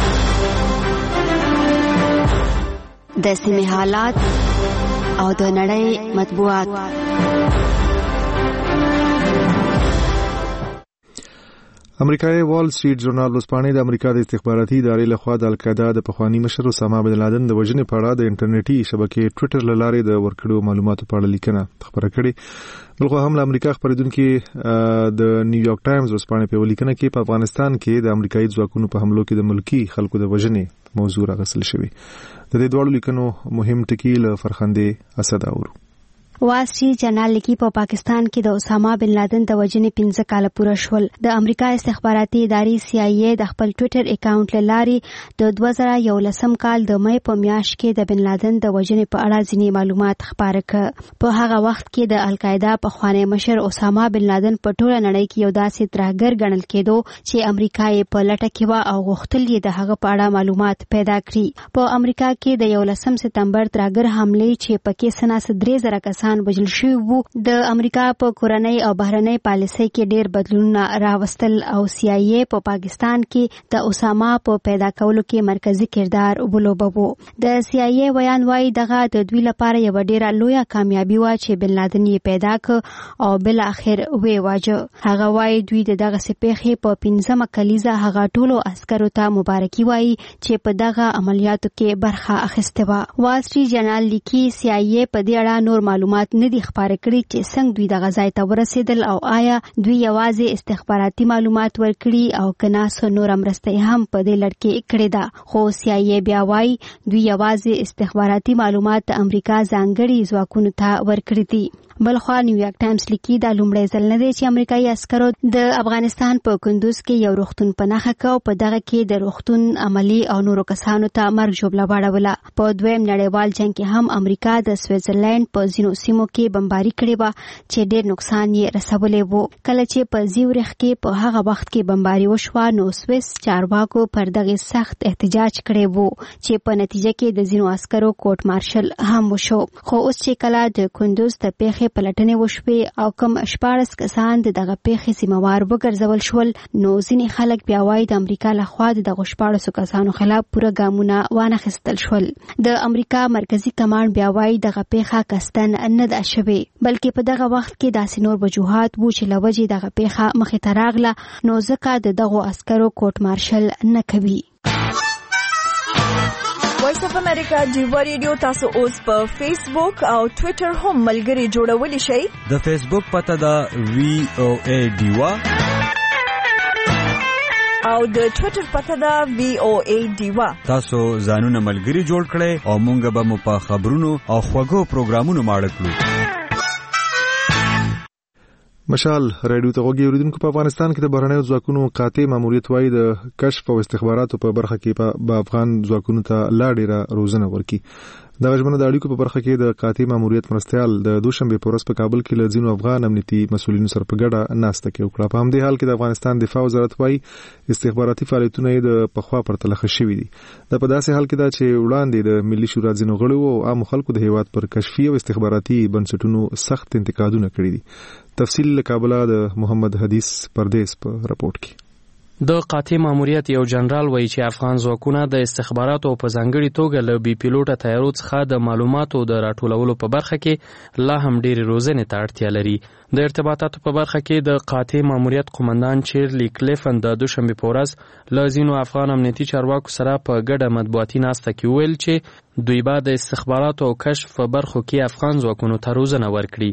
د سیمې حالات او د نړۍ مطبوعات. امریکایي وال سټریټ ژورنال ورسپانې د امریکا د استخباراتي ادارې لخوا د القاعده د پخوانی مشر اسامه بن لادن د وژنې په اړه د انټرنیټي شبکې ټوئیټر له لارې د ورکړو معلوماتو په اړه لیکنه خبره کړې. بلخو هم د امریکا خبرېدونکي د نیویارک ټایمز ورسپانې په لیکنه کې په افغانستان کې د امریکایي ځواکونو په حملو کې د ملکی خلکو د وژنې موضوع راغسل شوی. د دې ډول لیکنو مهم ټکی له فرخنده اسد اورو. وال سټریټ جرنال لیکي په پاکستان کې د اسامه بن لادن د وژنې پنځه کاله پوره شول. د امریکا استخباراتي ادارې سی آی ای د خپل ټوئیټر اکاونټ له لارې د دوه زره یولسم کال د مې په میاشت کې د بن لادن د وژنې په اړه ځینې معلومات خپاره کړ. په هغه وخت کې د القاعده پخوانی مشر اسامه بن لادن په ټوله نړۍ کې یو داسې ترهګر ګڼل کېدو چې امریکا یې په لټه کې و او غوښتل یې د هغه په اړه معلومات پیدا کړي. په امریکا کې د یولسم سپتمبر ترهګر حملې چې پکې سناس درې زره کسان وژل شوي وو د امریکا په کورنۍ او بهرنۍ پالیسۍ کې ډېر بدلونونه راوستل او سی آی ای په پاکستان کې د اسامه په پیدا کولو کې مرکزی کردار ولوباوه. د سی آی ای ویان وايي دغه د دوی لپاره یو ډېره لویه کامیابي و چې بن لادن یې پیدا کړ او بل اخر وی واجه. هغه وايي دوی د دغه سپېخې په پنځمه کلیزه هغه ټولو عسکرو ته مبارکي وايي چې په دغه عملیاتو کې برخه اخیسته و. وال سټریټ جرنال لیکي سی آی ای په دې اړه نور معلومات نه دي خپاره کړي چې څنګه دوی د غزای ته ورسېدل او آیا دوی یوازې استخباراتي معلومات ورکړي او که نه څه نوره مرسته هم په دې لړ کې کړې ده. خو سی آی ای بیا وایي دوی یوازې استخباراتي معلومات د امریکا ځانګړي ځواکونو ته ورکړي دي. بلخوا نیویارک ټایمز لیکي دا لومړی ځل نه دی چې امریکایي عسکرو د افغانستان په کندوز کې یو روغتون په نښه کړ او په دغه کې د روغتون عملي او نورو کسانو ته مرګ ژوبله واړوله. په دویم نړیوال جنګ کې هم امریکا د سویټزرلینډ په ځینو سیمو کې بمباري کړې وه چې ډېر نقصان یې رسولی و. کله چې په زیورخ کې په هغه وخت کې بمباري وشوه نو سویس چارواکو پر دغه سخت احتجاج کړی وو چې په نتیجه کې د ځینو عسکرو کوټ مارشل هم وشو. خو اوس چې کله د کندوز د پیښې پلټنې وشوې او کوم شپاړس کسان د دغه پیښې ذمہوار وګرځول شول نو ځینې خلک بیا وایي د امریکا لخوا د دغو شپاړسو کسانو خلاف پوره ګامونه وانخیستل شول. د امریکا مرکزی کمانډ بیا وایي دغه پیښه قصدن نه ده شوې بلکې په دغه وخت کې داسې نور وجوهات وو چې له وجې دغه پیښه مخې ته راغله نو ځکه د دغو عسکرو کوټ مارشل نه کوي. وایس اف امریکا ډیوا ریډیو تاسو اوس په فیسبوک او ټوئیټر هم ملګري جوړولی شئ. د فیسبوک پته ده وی او ای ډیوا او د ټوئیټر پته ده وی او ای ډیوا. تاسو ځانونه ملګري جوړ کړئ او مونږ به مو په خبرونو او خوږو پروګرامونو ماړه کړو. مشال رادیو ته غوږی اوریدونکو په افغانستان کې د بهرنیو ځواکونو قاطع ماموریت وایي د کشف او استخباراتو په برخه کې په افغان ځواکونو ته لا ډیره روزنه ورکړي. د ژمنو د اړیکو په برخه کې د قاطع ماموریت مرستيال د دوشنبه په ورځ په کابل کې له ځینو افغان امنیتي مسولینو سره په ګډه ناسته کې وکړه. په همدې حال کې د افغانستان دفاع وزارت وایي استخباراتي فعالیتونه د پخوا پرتله ښه شوي دي. د په داسې حال کې دا چې وړاندې د ملي شورا ځینو غړو او عام خلکو د هیواد پر کشفي او استخباراتي بنسټونو سخت انتقادونه کړي دي. تفصیل له کابل د محمد حدیث پردیس په راپورټ کې. د قاطع ماموریت یو جنرال وایي چې افغان ځواکونه د استخباراتو په ځانګړي توګه له بي پیلوټه تیارو څخه د معلوماتو د راټولولو په برخه کې لا هم ډېرې روزنې ته اړتیا لري. د ارتباطاتو په برخه کې د قاطع ماموریت قومندان چیرلی کلیفن د دوشنبه په ورځ له ځینو افغان امنیتي چارواکو سره په ګډه مطبوعاتي ناسته کې ویل چې دوی به د استخباراتو او کشف په برخو کې افغان ځواکونو ته روزنه ورکړي.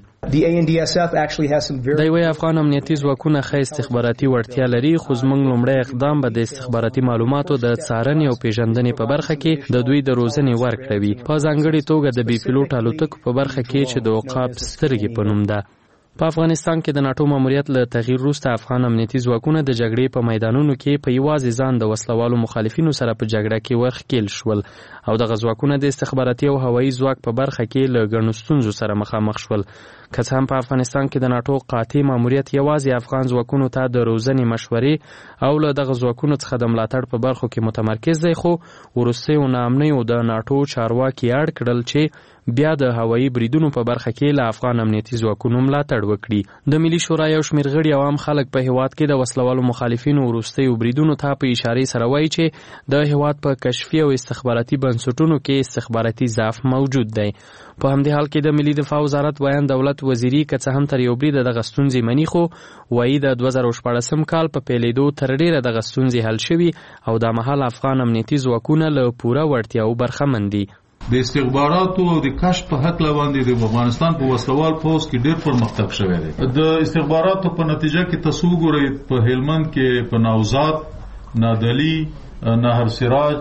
د یوې افغان امنیتي ځواکونه ښه استخباراتي وړتیا لري خو زموږ لومړی اقدام به د استخباراتي معلوماتو د څارنې او پیژندنې په برخه کې د دوی د روزنې ورکړه وي. په ځانګړي توګه د بي پیلوټ الوتکو په برخه کې چې د عقاب سترګې په نوم ده. په افغانستان کې د ناټو ماموریت له تغییر وروسته افغان امنیتي ځواکونه د جګړې په میدانونو کې په یوازې ځان د وسلوالو مخالفینو سره په جګړه کې ورښکېل شول او دغه ځواکونه د استخباراتي او هوایي ځواک په برخه کې له ګڼو ستونزو سره مخامخ شول. که څه هم په افغانستان کې د ناټو قاطع ماموریت یوازې افغان ځواکونو ته د روزنې مشورې او له دغه ځواکونو څخه د ملاتړ په برخو کې متمرکز دی خو وروستیو ناامنیو د ناټو چارواکي اړ کړل چې بیا د هوایي بریدونو په برخه کې له افغان امنیتي ځواکونو ملاتړ وکړي. د ملي شورا یو شمېر غړي او عام خلک په هیواد کې د وسلوالو مخالفینو وروستیو بریدونو ته په اشارې سره وایي چې د هیواد په کشفي او استخباراتي بنسټونو کې استخباراتي ضعف موجود دی. په همدې حال کې د ملي دفاع وزارت بیان دولت وزیری که څه هم تر یو بریده دغه ستونزې مني خو وایي د دوه زره شپاړسم کال په پیلېدو تر ډېره دغه ستونزې حل شوي او دا مهال افغان امنیتي ځواکونه له پوره وړتیاو برخمن دي. د استخباراتو او د کشف په حق باندې د افغانستان په وسلوال پوز کې ډېر پرمختګ شوی دی. د استخباراتو په نتیجه کې تاسو وګورئ په هلمند کې په نوزاد، نادعلي، نهر سراج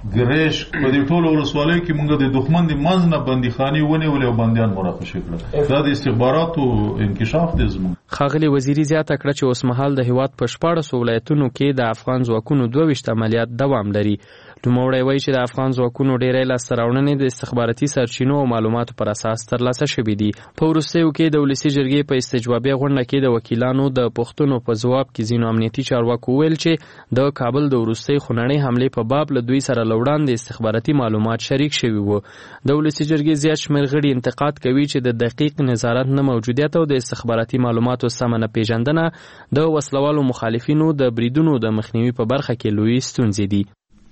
ګریش په دې ټولو ولسوالیو کې موږ د دښمن د منځ نه بندیخانې ونیولې او بندیان مناقشه کړل. دا د استخباراتو انکشاف دی زموږ. ښاغلي وزیري زیاته کړه چې اوس مهال د هیواد په شپاړسو ولایتونو کې د افغان ځواکونو دوه ویشت عملیات دوام لري. نوموړی وایي چې د افغان ځواکونو ډېری لاسته راوړنې د استخباراتي سرچینو او معلوماتو پر اساس ترلاسه شوي دي. په وروستیو کې د ولسي جرګې په استجوابي غونډه کې د وکیلانو د پوښتنو په ځواب کې ځینو امنیتي چارواکو وویل چې د کابل د وروستۍ خونړۍ حملې په باب له دوی سره له وړاندې استخباراتي معلومات شریک شوي وو. د ولسي جرګې زیات شمېر غړي انتقاد کوي چې د دقیق نظارت نه موجودیت او د استخباراتي معلوماتو سمه نه پیژندنه د وسلوالو مخالفینو د بریدونو د مخنیوي په برخه کې لوی ستونزې دي.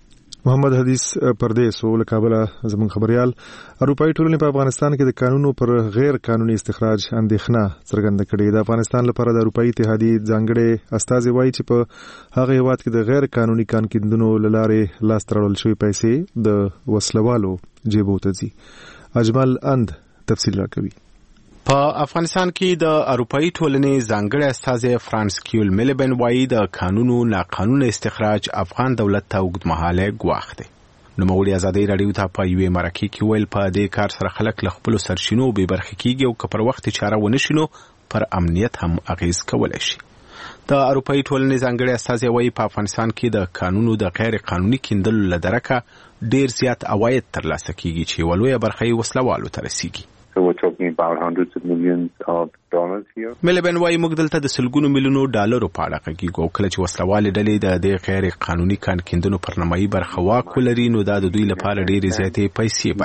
محمد حدیث پردیس له کابل زمون خبريال اروپאי ټولنې په افغانستان کې د قانونو پر غیر قانوني استخراج اندېښنه څرګنده کړې. د افغانستان لپاره د اروپאי اتحادیې ځانګړي استازي وایي چې په هغه هیواد کې د غیر قانوني کان کیندونو لاره لاس تړل شوی پیسې د وسلوالو جیبو ته ځي. اجمل اند تفصیل راکوي. په افغانستان کې د اروپאי ټولنې ځانګړي استازي فرانس کیول میلبن وایي د قانونو ناقانونه استخراج افغان دولت ته اوږدمهاله ګواښ دی. نوموړي ازادي راډیو ته په یوې مرکه کې ویل په دې کار سره خلک له خپل سرچینو بې برخې کیږي او که پر وخت چاره ونه شي نو پر امنیت هم اغیز کولی شي. د اروپאי ټولنې ځانګړي استازي وایي په افغانستان کې د قانونو د غیر قانوني کیندلو له درکه ډیر زیات عواید ترلاسه کیږي چې ولویه برخه یې وسلوالو ته رسیږي. So we're talking about hundreds of millions of dollars here. ملبن وايي موږ دلته د سلګونو میلیونو ډالرو په اړه غږیږو. کله چې وسلوالې ډلې د دې غیر قانوني کان کیندنو پر نمایي برخه واک ولري نو دا د دوی لپاره ډېرې زیاتې پیسې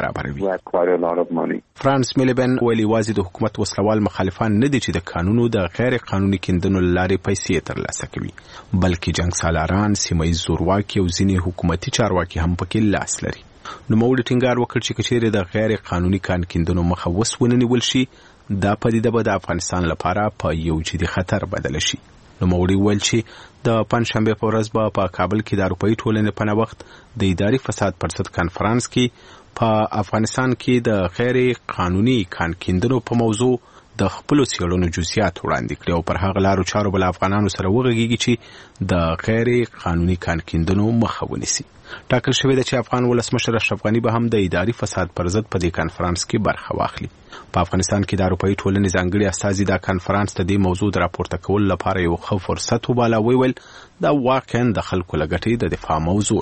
برابروي. فرانس ملبن ویلي واځي د حکومت وسلوال مخالفان نه دي چې د قانونو د غیر قانوني کیندنو لارې پیسې ترلاسه کوي، بلکې جنگ سالاران، سیمه‌ییز زورواکي او ځینې حکومتي چارواکي هم پکې لاس لري. نوموړي ټینګار وکړ چې کچېرې د غیر قانوني کان کیندنو مخه وس ونه نیول شي دا پدیده به د افغانستان لپاره په یو جدي خطر بدله شي. نوموړي ویل چې د پنځشنبه په ورځ به په کابل کې د اروپאי ټولنې په وخت د اداري فساد پر ضد کانفرنس کې په افغانستان کې د غیر قانوني کان کیندنو په موضوع د خپل سیړونو جزئیات وړاندې کړي او پر هغه لارو چارو بل افغانانو سره وغږیږي چې د غیر قانوني کان کیندنو مخه ونیسي. ټاکل شوی دی چې افغان ولسمشر اشرف غنی به هم د اداري فساد پر ضد په دې کانفرنس کې برخه واخلي. په افغانستان کې د اروپאי ټولنې ځانګړي استازي دا کانفرنس ته د موضوع راپورته کول لپاره یو ښه فرصت وباله. ویل دا واقعا د خلکو لګټې د دفاع موضوع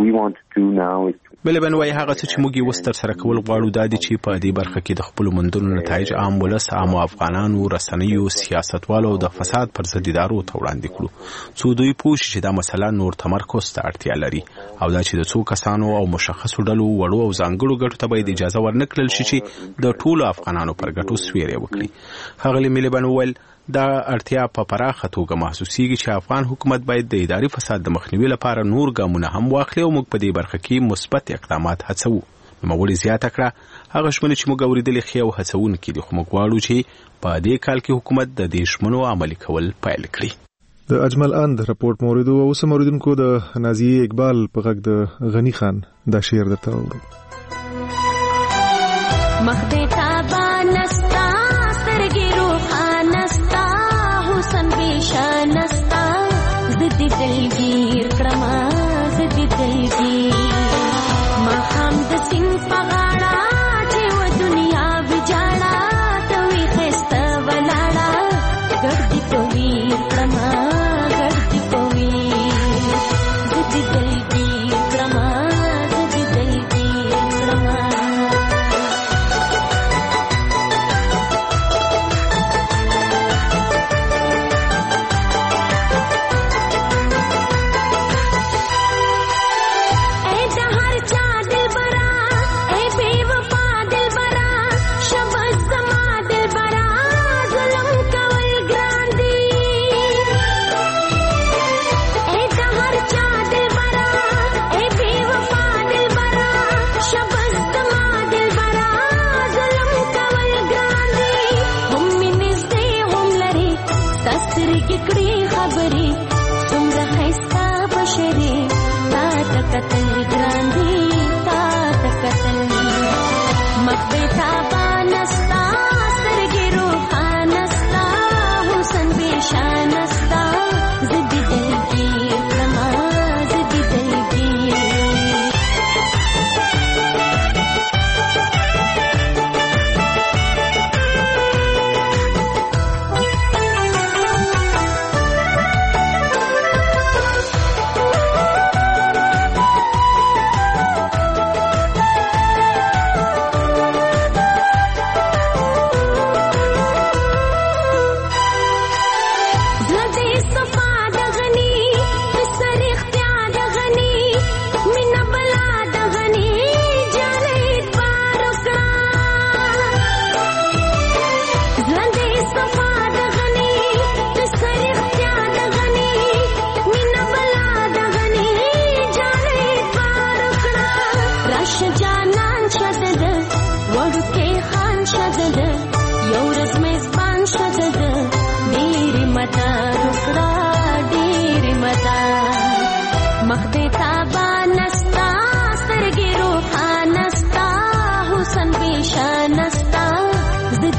ده. ملبن وايي هغه څه چې موږ یې وستر سره کول غواړو دا دي چې په دې برخه کې د خپل مندونو نتایج عام ولس، عام افغانانو، رسنیو، سیاستوالو د فساد پر ضد ادارو ته وړاندې کړو څو دوی پوه شي چې دا مسله نور تمرکز ته اړتیا لري او دا چې د څو کسانو او مشخصو ډلو وړو او ځانګړو ګټو ته باید اجازه ورنکړل شي چې د ټولو افغانانو پر ګټو سویری وکړي. ښاغلي ملبن ویل دا اړتیا په پراخه توګه محسوسیږي چې افغان حکومت باید د اداري فساد د مخنیوي لپاره نور ګامونه هم واخلي او موږ په دې برخه کې مثبت اقدامات هڅوو. نوموړي زیاته کړه هغه ژمنې چې موږ اورېدلې ښې او هڅونکې دي، خو موږ غواړو چې په دې کال کې حکومت د دې ژمنو عملي کول پیل کړي. د اجمل اند رپورټ موریدو او اوس موریدونکو د نازیه اقبال په غږ د غنی خان دا شعر درته وورو. مخدې تابانستا سترګې روحانستا حسن بشانستا زدي دلګیر کړما زدي دلګیر ما هم د سین په غاړه چې و دنیا وجاړه ته وي خسته ولاړه ګرځي کوي کړما ګرځي کوي زدي دلګیر کړما زدي دلګیر کړما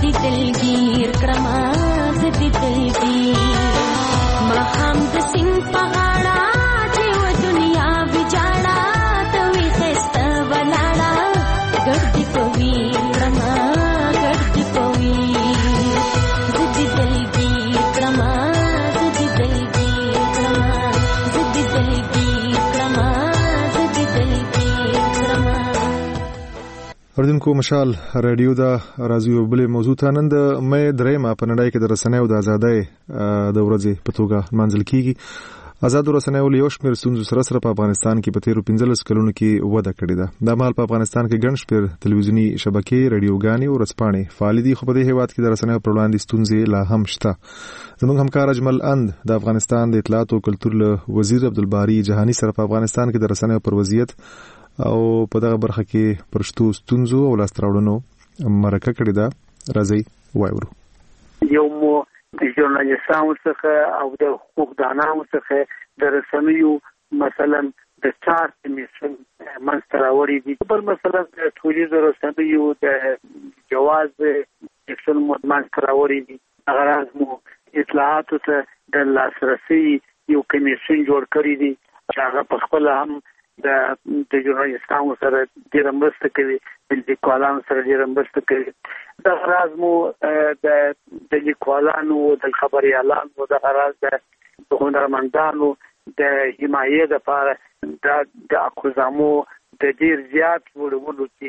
زدي دلگیر کرما زدي دلگیر مخام د سین پغاړه چې و دنیا ویجاړه توي خسته ولاړه ګړدي کوي کرما ګړدي کوي زدي دلگیر کرما زدي دلگیر کرما زدي دلگیر کرما زدي دلگیر کرما. اوریدونکو مشال رادیو دا راځي بل موضوع ته نن د مې درېمه په نړۍ کې د رسنیو د ازادۍ د ورځې په توګه منځل کیږي. آزاد رسنیو له یو شمېر ستونزو سره سره په افغانستان کې په تیرو پنځلسو کلونو کې وده کړې ده. دا مهال په افغانستان کې ګڼ شمېر تلویزیوني شبکې، رادیوګانې او ورځپاڼې فعال دي، خو په دې هېواد کې د رسنیو پر وړاندې ستونزې لا هم شته. زموږ همکار اجمل اند د افغانستان د اطلاعات او کلتور له وزیر عبدالباري جهاني سره په افغانستان کې د رسنیو پر وضعیت او په دغه برخه کې پرشتو ستونزو او لاسته راوړنو مرکه کړې ده. راځئ وایورو. یو مو د ژورنالیستانو څخه او د حقوق دانانو څخه د رسنیو مثلا د چار کمیشن منځته راوړي دي. بل مثلا د ټولنیزو رسنیو د جواز کمیشن منځته راوړي دي. هغه راز مو اطلاعاتو ته د لاسرسي یو کمیشن جوړ کړی دی چې هغه په خپل هم د د ژورنالیستانو سره ډېره مرسته کوي، د لیکوالانو سره ډېره مرسته کوي. دغه راز مو د د لیکوالانو د خبریالانو دغه راز د هنرمندانو د حمایې لپاره د د اکوزامو د ډېر زیات وړولو چې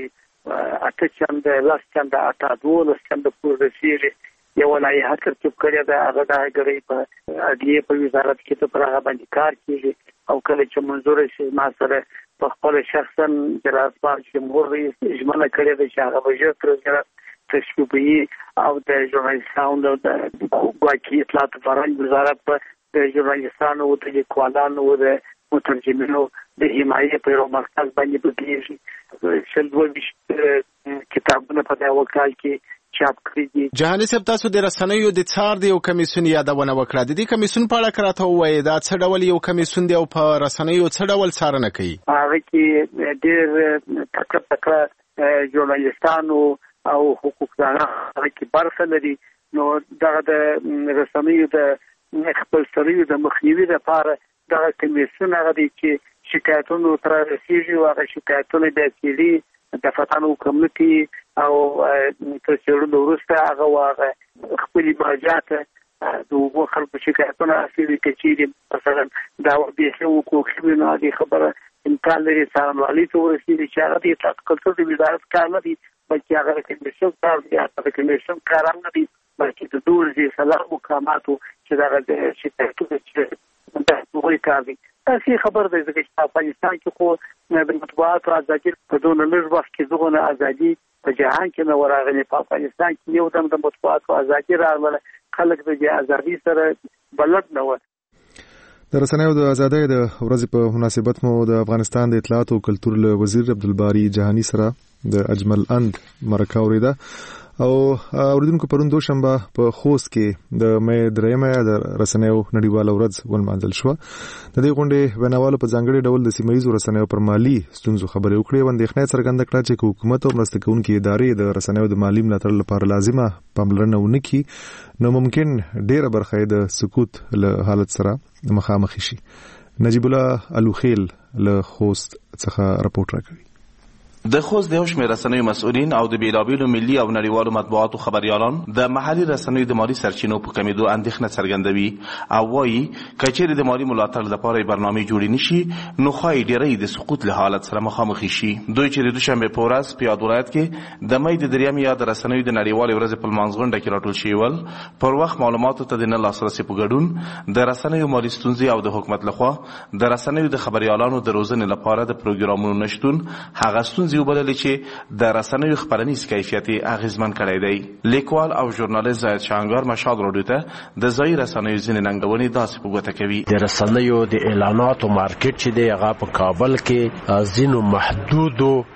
اته چنده لاس چنده اته دولس چنده پورې رسېږي یو لایحه ترتیب کړې ده. هغه د هغې په عدلیې په وزارت کې ته پر هغه باندې کار کېږي او کله چې منظور شي ما سره په خپل شخصا د راسپار جمهور رئیس ژمنه کړې ده چې هغه به ژر تر ژره تشویقي او د ژورنالیستانو د ګواکي اطلاعات فرهنګ وزارت په د ژورنالیستانو او د لیکوالانو او د مترجمینو د حمایې په یو مرکز باندې بدلېږي. شل دوه ویشت کتابونه په دغه کال کې چاپ کړي دي. جهاني صاحب، تاسو د رسنیو د څار د یو کمیسیون یادونه وکړه. د دې کمیسیون په اړه راته ووایئ، دا څه ډول یو کمیسیون دی او په رسنیو څه ډول څارنه کوي؟ هغه کې ډېر تکړه تکړه ژورنالیستانو او حقوقدانان هغه کې برخه لري. نو دغه د رسنیو د خپلسریو د مخنیوي لپاره دغه کمیسیون هغه دی چې شکایتونو تر رسیږي او هغه شکایتونه بیا څېړي، د فتانو کمیټې او تر څېړلو وروسته هغه هغه خپلې مراجعات د هغو خلکو شکایتونه اصلي که چیرې مثلا دا بیخي حقوقي وي نو هغې خبره امکان لري څارنوالۍ ته ورسېږي چې هغه د اطلاعات کلتور د وزارت کار نه دی، بلکې هغه د کمیسیون کار دی. هغه د کمیسیون کار هم نه دی، بلکې د دور د سلا مقاماتو چې دغه د شکایتونه چې د هغوی کار دی. داسې خبر دی ځکه چې په افغانستان کې خو د مطبوعاتو ازادي په دونه لږ وخت کې دغونه ازادي په جهان کې نه ورغلې. په افغانستان کې یو دم د مطبوعاتو ازادي راغله، خلک د دې ازادي سره بلد نه وو. د رسنیو د ازادۍ د ورځې په مناسبت مو د افغانستان د اطلاعات او کلتور له وزیر عبدالباري جهاني سره د اجمل اند مرکه اورېده. او اوریدونکو پرون دوشنبه په خوست کې د مې درېمه د رسنیو نړیواله ورځ ولمانځل شوه. د دې غونډې ویناوالو په ځانګړي ډول د سیمه ییزو رسنیو پر مالي ستونزو خبرې وکړې او اندېښنه څرګنده کړه چې حکومت او مرسته کوونکې ادارې د رسنیو د مالي ملاتړ لپاره لازمه پاملرنه ونه کړي نو ممکن ډېره برخه د سقوط له حالت سره مخامخ شي. نجیب الله الوخیل له خوست څخه راپورټ راکوي. د خوست د یو شمېر رسنیو مسؤلین او د بېلابېلو ملي او نړیوالو مطبوعاتو خبریالان د محلي رسنیو د مالي سرچینو په کمېدو اندېښنه څرګندوي او وایي که چیرې د مالي ملاتړ لپاره یې برنامې جوړې نه شي نو ښایي ډېری د سقوط له حالت سره مخامخ شي. دوی چې د دوشنبې په ورځ په یاد ولایت کې د مۍ د درېیمې یا د رسنیو د نړیوالې ورځې په لمانځغونډه کې راټول شوي ول، پر وخت معلوماتو ته د نه لاسرسي په ګډون د رسنیو مالي ستونزې او د حکومت لخوا د رسنیو د خبریالانو د روزنې لپاره د پروګرامونو نشتون هغه ستونزې وبللې چې د رسنیو خپرنیز کیفیت اغیزمن کړی دی. لیکوال او ژورنالیست زاید شانګار مشال راډیو ته د ځایي رسنیو ځینې ننګونې داسې په ګوته کوي. د رسنیو د اعلاناتو مارکیټ چې دی هغه په کابل کې ځینو محدودو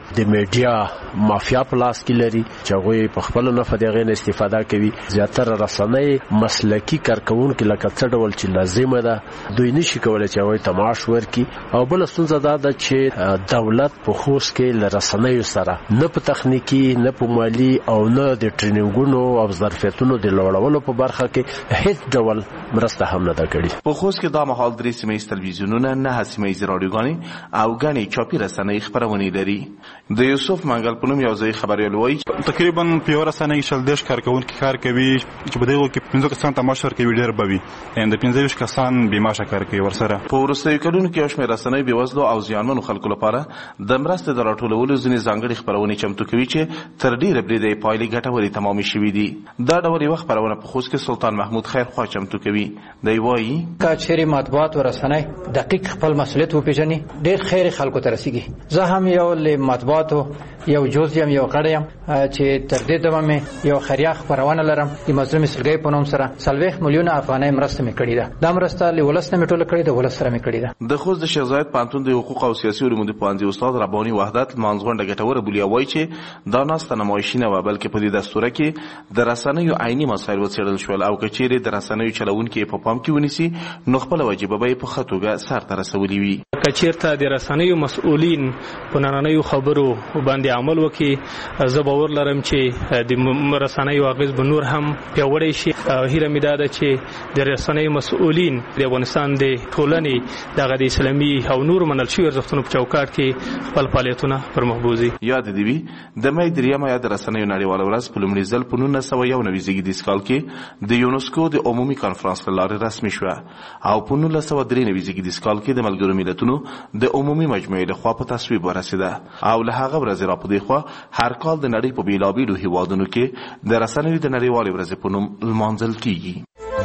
د میډیا مافیا په لاس کې لري چې هغه په خپل نفع دغه نه استفاده کوي. زیاتره رسنۍ مسلکی کارکونکو لکه څه ډول چې لازمه ده دوی نشي کولای چې هغه تماش ورکي. او بل ستونزه دا ده چې دولت په خوش کې لرسنۍ سره نه په تخنیکی نه په مالی او نه د ټرینینګونو او ظرفیتونو د لوړولو په برخه کې هیڅ ډول مرسته هم نه ده کړې. په خوش کې دا مهال درې سیمه تلویزیونونه نه سیمه رادیوګانې او غني چاپی رسنۍ خبرونه لري. د یوسف منګل په نوم یو ځای خبريال وایي تقریبا په ورسنۍ شل دیش کارکونکو کار کوي چې په دغه کې پنځه کسان تماشا کوي ډېر بوي اند پنځه کسان به ماشه کار کوي ورسره. په ورستیو کلونو کې شمېر رسنۍ به وزلو او زیانمنو خلکو لپاره د مرستې د راټولولو ځینې ځانګړي خبرونه چمتو کوي چې تر ډیره بریدې پایلې ګټوري تمامې شوې دي. دا ډول یو خبرونه په خوست کې سلطان محمود خیر خوا چمتو کوي. دی وایي کاچری مطبوعات او رسنۍ دقیق خپل مسؤلیت وپیژني ډېر خیر خلکو ته رسیږي. زه هم یو له مطبوعاتو یو جزء یم یو غړی یم چې تر دې دمه مې یو خیریه خبرونه لرم د مظلوم سلګي په نوم سره څلوېښت میلیونه افغانۍ مرسته مې کړې ده. دا مرسته له ولس نه مې ټوله کړې ده ولس سره مې کړې ده. د خوست د شیخ زاید پوهنتون د حقوق او سیاسي علومو د پوهنځي استاد رباني وحدت منځغونډه ګټوره بولي او وایي چې دا ناسته نمایشي نه وه بلکې په دې دستوره کې د رسنیو عیني مسایل وڅېړل شول او که چیرې د رسنیو چلوونکي یې په پام کې ونیسي نو خپله وجیبه به یې په ښه توګه سرته رسولي وي. که چیرته د رسنیو مسؤلین په نننیو خبرو باندې عمل وکړي زه باور لرم چې د رسنیو اغېز به نور هم پیاوړی شي. هیله مې دا ده چې د رسنیو مسؤلین د افغانستان د ټولنې دغه د اسلامي او نور منل شوي ارزښتونو په چوکاټ کې خپل فعالیتونه پر مخ بوځي. یاد دې وي د مې درېیمه یا د رسنیو نړیواله ورځ په لومړي ځل په نولس سوه یو نوي زېږدیز کال کې د یونسکو د عمومي کنفرانس له لارې رسمي شوه او په نولس سوه درې نوي زېږدیز کال کې د ملګرو ملتونو د عمومي مجموعې لخوا په تصویب ورسېده او له هغه ورځې را په دې خوا هر کال د نړۍ په بېلابېلو هېوادونو کې د رسنیو د نړیوالې ورځې په نوم لمانځل کیږي.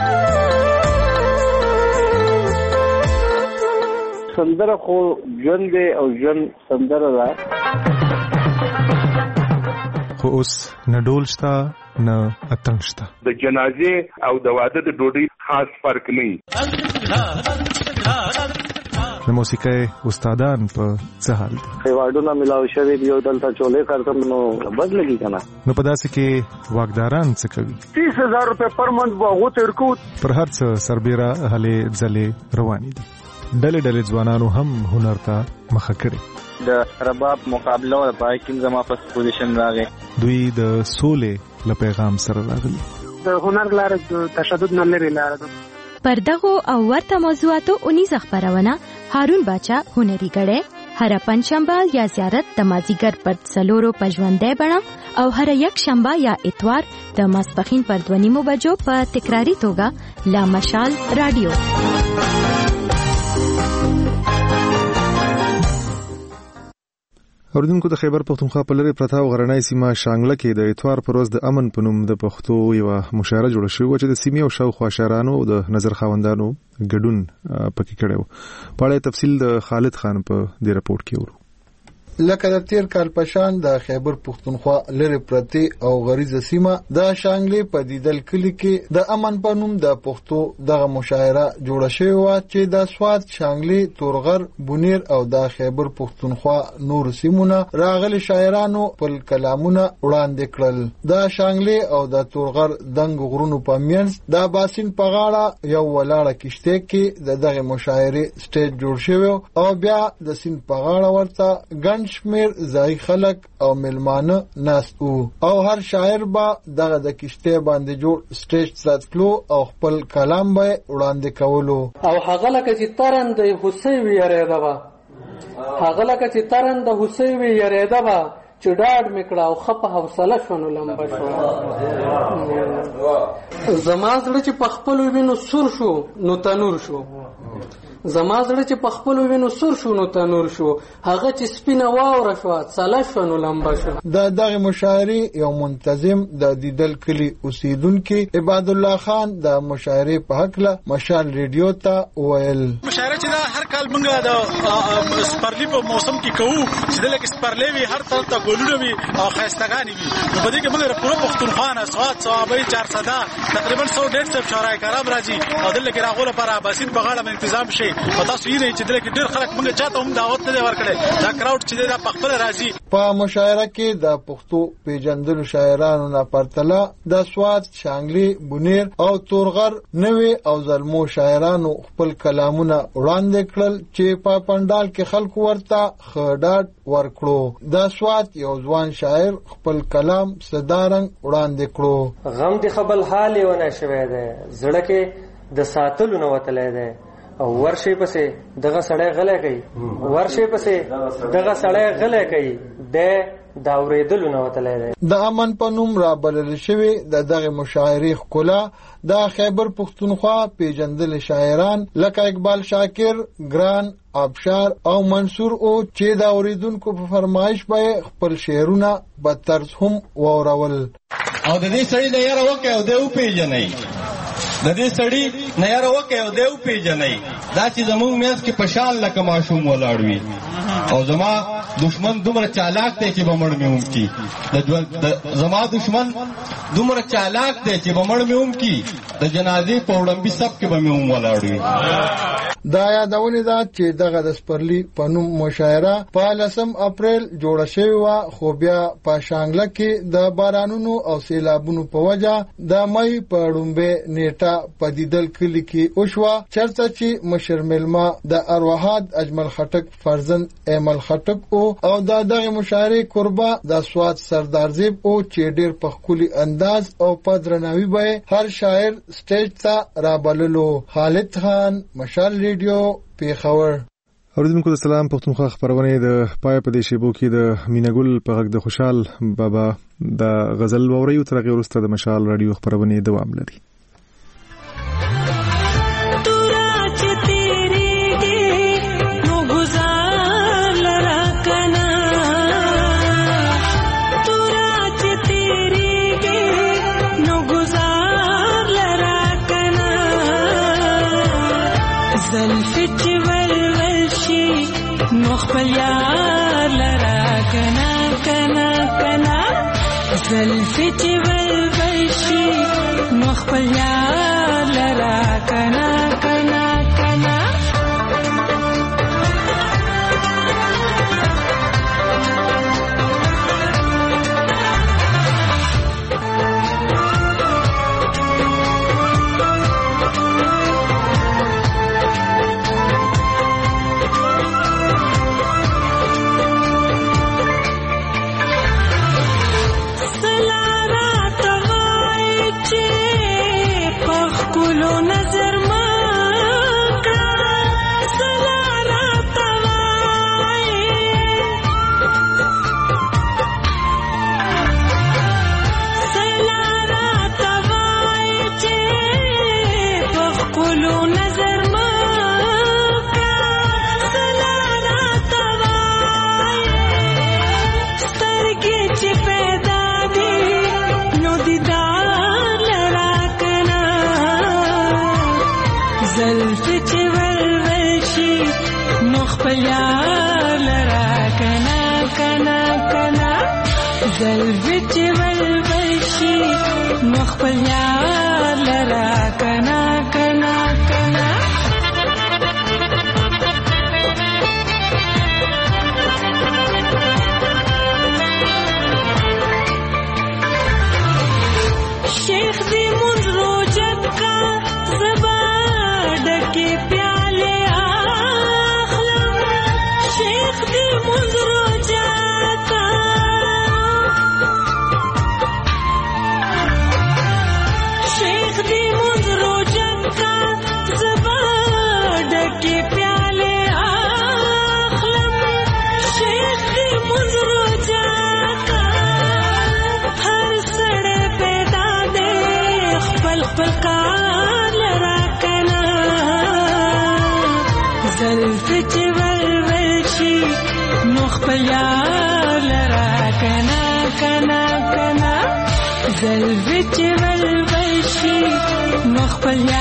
سندره خو ژوند دی او ژوند سندره ده خو اوس نه ډول شته نه اتڼ شته. د جنازې او د واده د ډوډۍ خاص فرق نه. د موسیقۍ استادان په څه حال دي؟ ایوارډونه ملاو شوي دي او دلته چولې کارتم نو بد لګي که نه. نو په داسې کې واکداران څه کوي؟ تیس هزار روپۍ پر منت به هغو ته ورکوو. پر هر څه سربیره هلې ځلې روانې دي. ډلې ډلې ځوانانو هم هنر ته مخه کړې. د رباب مقابله او پای کې زما په پوزیشن راغی. دوی د سولې له پیغام سره راغلي. د هنر لاره د تشدد نه لرې لاره ده. پر دغو او ورته موضوعاتو اونیزه خبرونه هارون باچا هنري غړی هر پنځشنبه یا زیارت د مازیګر پر څلورو په ژوندۍ بڼه او هر یک شنبه یا اتوار د ماسپښین پر دوه نیمو بجو په تکراری توګه لا مشال رادیو. اوردونکو د خیبر پختونخوا په لرې پرته او غرنۍ سیمه شانګله کې د اتوار پر ورځ د امن په نوم د پښتو یوه مشاعره جوړه شوې وه چې د سیمې او شاوخوا شاعرانو او د نظر خاوندانو ګډون پکې کړی و. په اړه تفصیل د خالد خان په دې رپورټ کې ورو. لکه د تیر کال پشان د خیبر پختونخوا لری پرتی او غریزه سیمه د شانګلې په دیدل کلی کې د امن په نوم د پښتو دغه مشاعره جوړه شوې و چې د سواد شانګلې تورغر بونیر او د خیبر پختونخوا نور سیمونه راغلي شاعرانو په کلامونه وړاندې کړل. د شانګلې او د تورغر دنګ غرونو په مینځ د باسین په غاړه یو ولاړه کشته کې د دغه مشاعره سټیج جوړ شوی او بیا د سین په غاړه ورته ګڼ شمیر ځای خلک او ملمانه ناست وو او هر شاعر با دغه د کشته باندې جوړ سټیج ساتلو او خپل کلام به وړاندې کولو. او هغه لکه چې ترند حسین یریدا با هغه لکه چې ترند حسین یریدا با چې ډاډ میکړه او خپه حوصله شونه لمبه شو. زما زړه چې په خپل وینو سور شو نو تنور شو. زما زړه چې په خپل وینو سور شو نو تنور شو. هغه چې سپینه واوره شو څله شو نو لمبه شو. د دغه مشاعري یو منتظم د دیدل کلی اوسیدونکو عباد الله خان د مشاعري په حق له مشال ریډیو ته ویل مشاعره چې دا هر کال موږ د سپرلی په موسم کې کوو چې د لکه سپرلی وي هر طرف ته ګلونه وي او خاستګانی وي. په دې کې موږ پوره پښتونخوا نه سواد صوابي چار صدا تقریبا سو ډېر څه شاعر کرام راځي او د لکه راغله پر اباسین په غاړه تنظیم شي او تاسو یې چې دلته ډېر خلک موږ چاته هم دعوت نه ورکړي دا کراوډ چې دا په خپل راځي. په مشاعره کې د پښتو پیژندلو شاعرانو نه پرتله د سواد، شانګلي، بونیر او تورغر نوې او زلمو شاعرانو خپل کلامونه وړاندې کړل چې په پندال کې خلکو ورته خډاټ ورکړو. د سواد یو ځوان شاعر خپل کلام صدارنګ وړاندې کړو. غم دي خپل حال ونه شوي دی، زړه کې د ساتلو نه وتلی دی او ورشي پسې دغه سړی غلی کوي، ورشي پسې دغه سړی غلی کوي د دا اورېدلو نه وتلی دی. د امن په نوم رابلل شوي د دغه مشاعرې ښکلا د خیبر پښتونخوا پیژندل شاعران لکه اقبال شاکر، ګران، ابشار او منصور او چې د اوریدونکو په فرمایش به خپل شعرونه په طرز هم واورول. او د دې سړي نه یاره وکړئ او دی وپېژنئ، د دې سړي نه یاره وکړئ او دی وپېژنئ دا چې زموږ منځ کې په شان لکه ماشوم ولاړ وي او زما دشمن دومره چالاک دی چې به مړ مې هم کي، زما دشمن دومره چالاک دی چې به مړ مې هم کي، د جنازې په وړاندې سب کې به مې هم ولاړ وي. دا یادونه ده چې دغه د سپرلی په نوم مشاعره په لسم اپریل جوړه شوې وه، خو بیا په شانګله کې د بارانونو او سیلابونو په وجه د مې په ړومبۍ نیټه په دیدل کلي کې وشوه، چېرته چې مشر میلمه د ارواحات اجمل خټک فرزند ایمل خټک او د دغه مشاعرې قربا د سواد سردار زیب او چې ډېر په ښکلي انداز او په درناوي به هر شاعر سټیج ته رابللو. خالد خان، مشال ریډیو، پیښور. اوریدونکو د سلام پښتونخوا خبرونه د پای په دې شیبو کې د مینګل په غږ د خوشحال بابا د غزل ووري تر هغه وروسته د مشال رادیو خبرونه دوام لري. خپل یار لرا کنا کنا کنا زلفی چې ولول شي نو خپل یار لرا کنا کنا کنا زلفی چې ولول شي نو خپل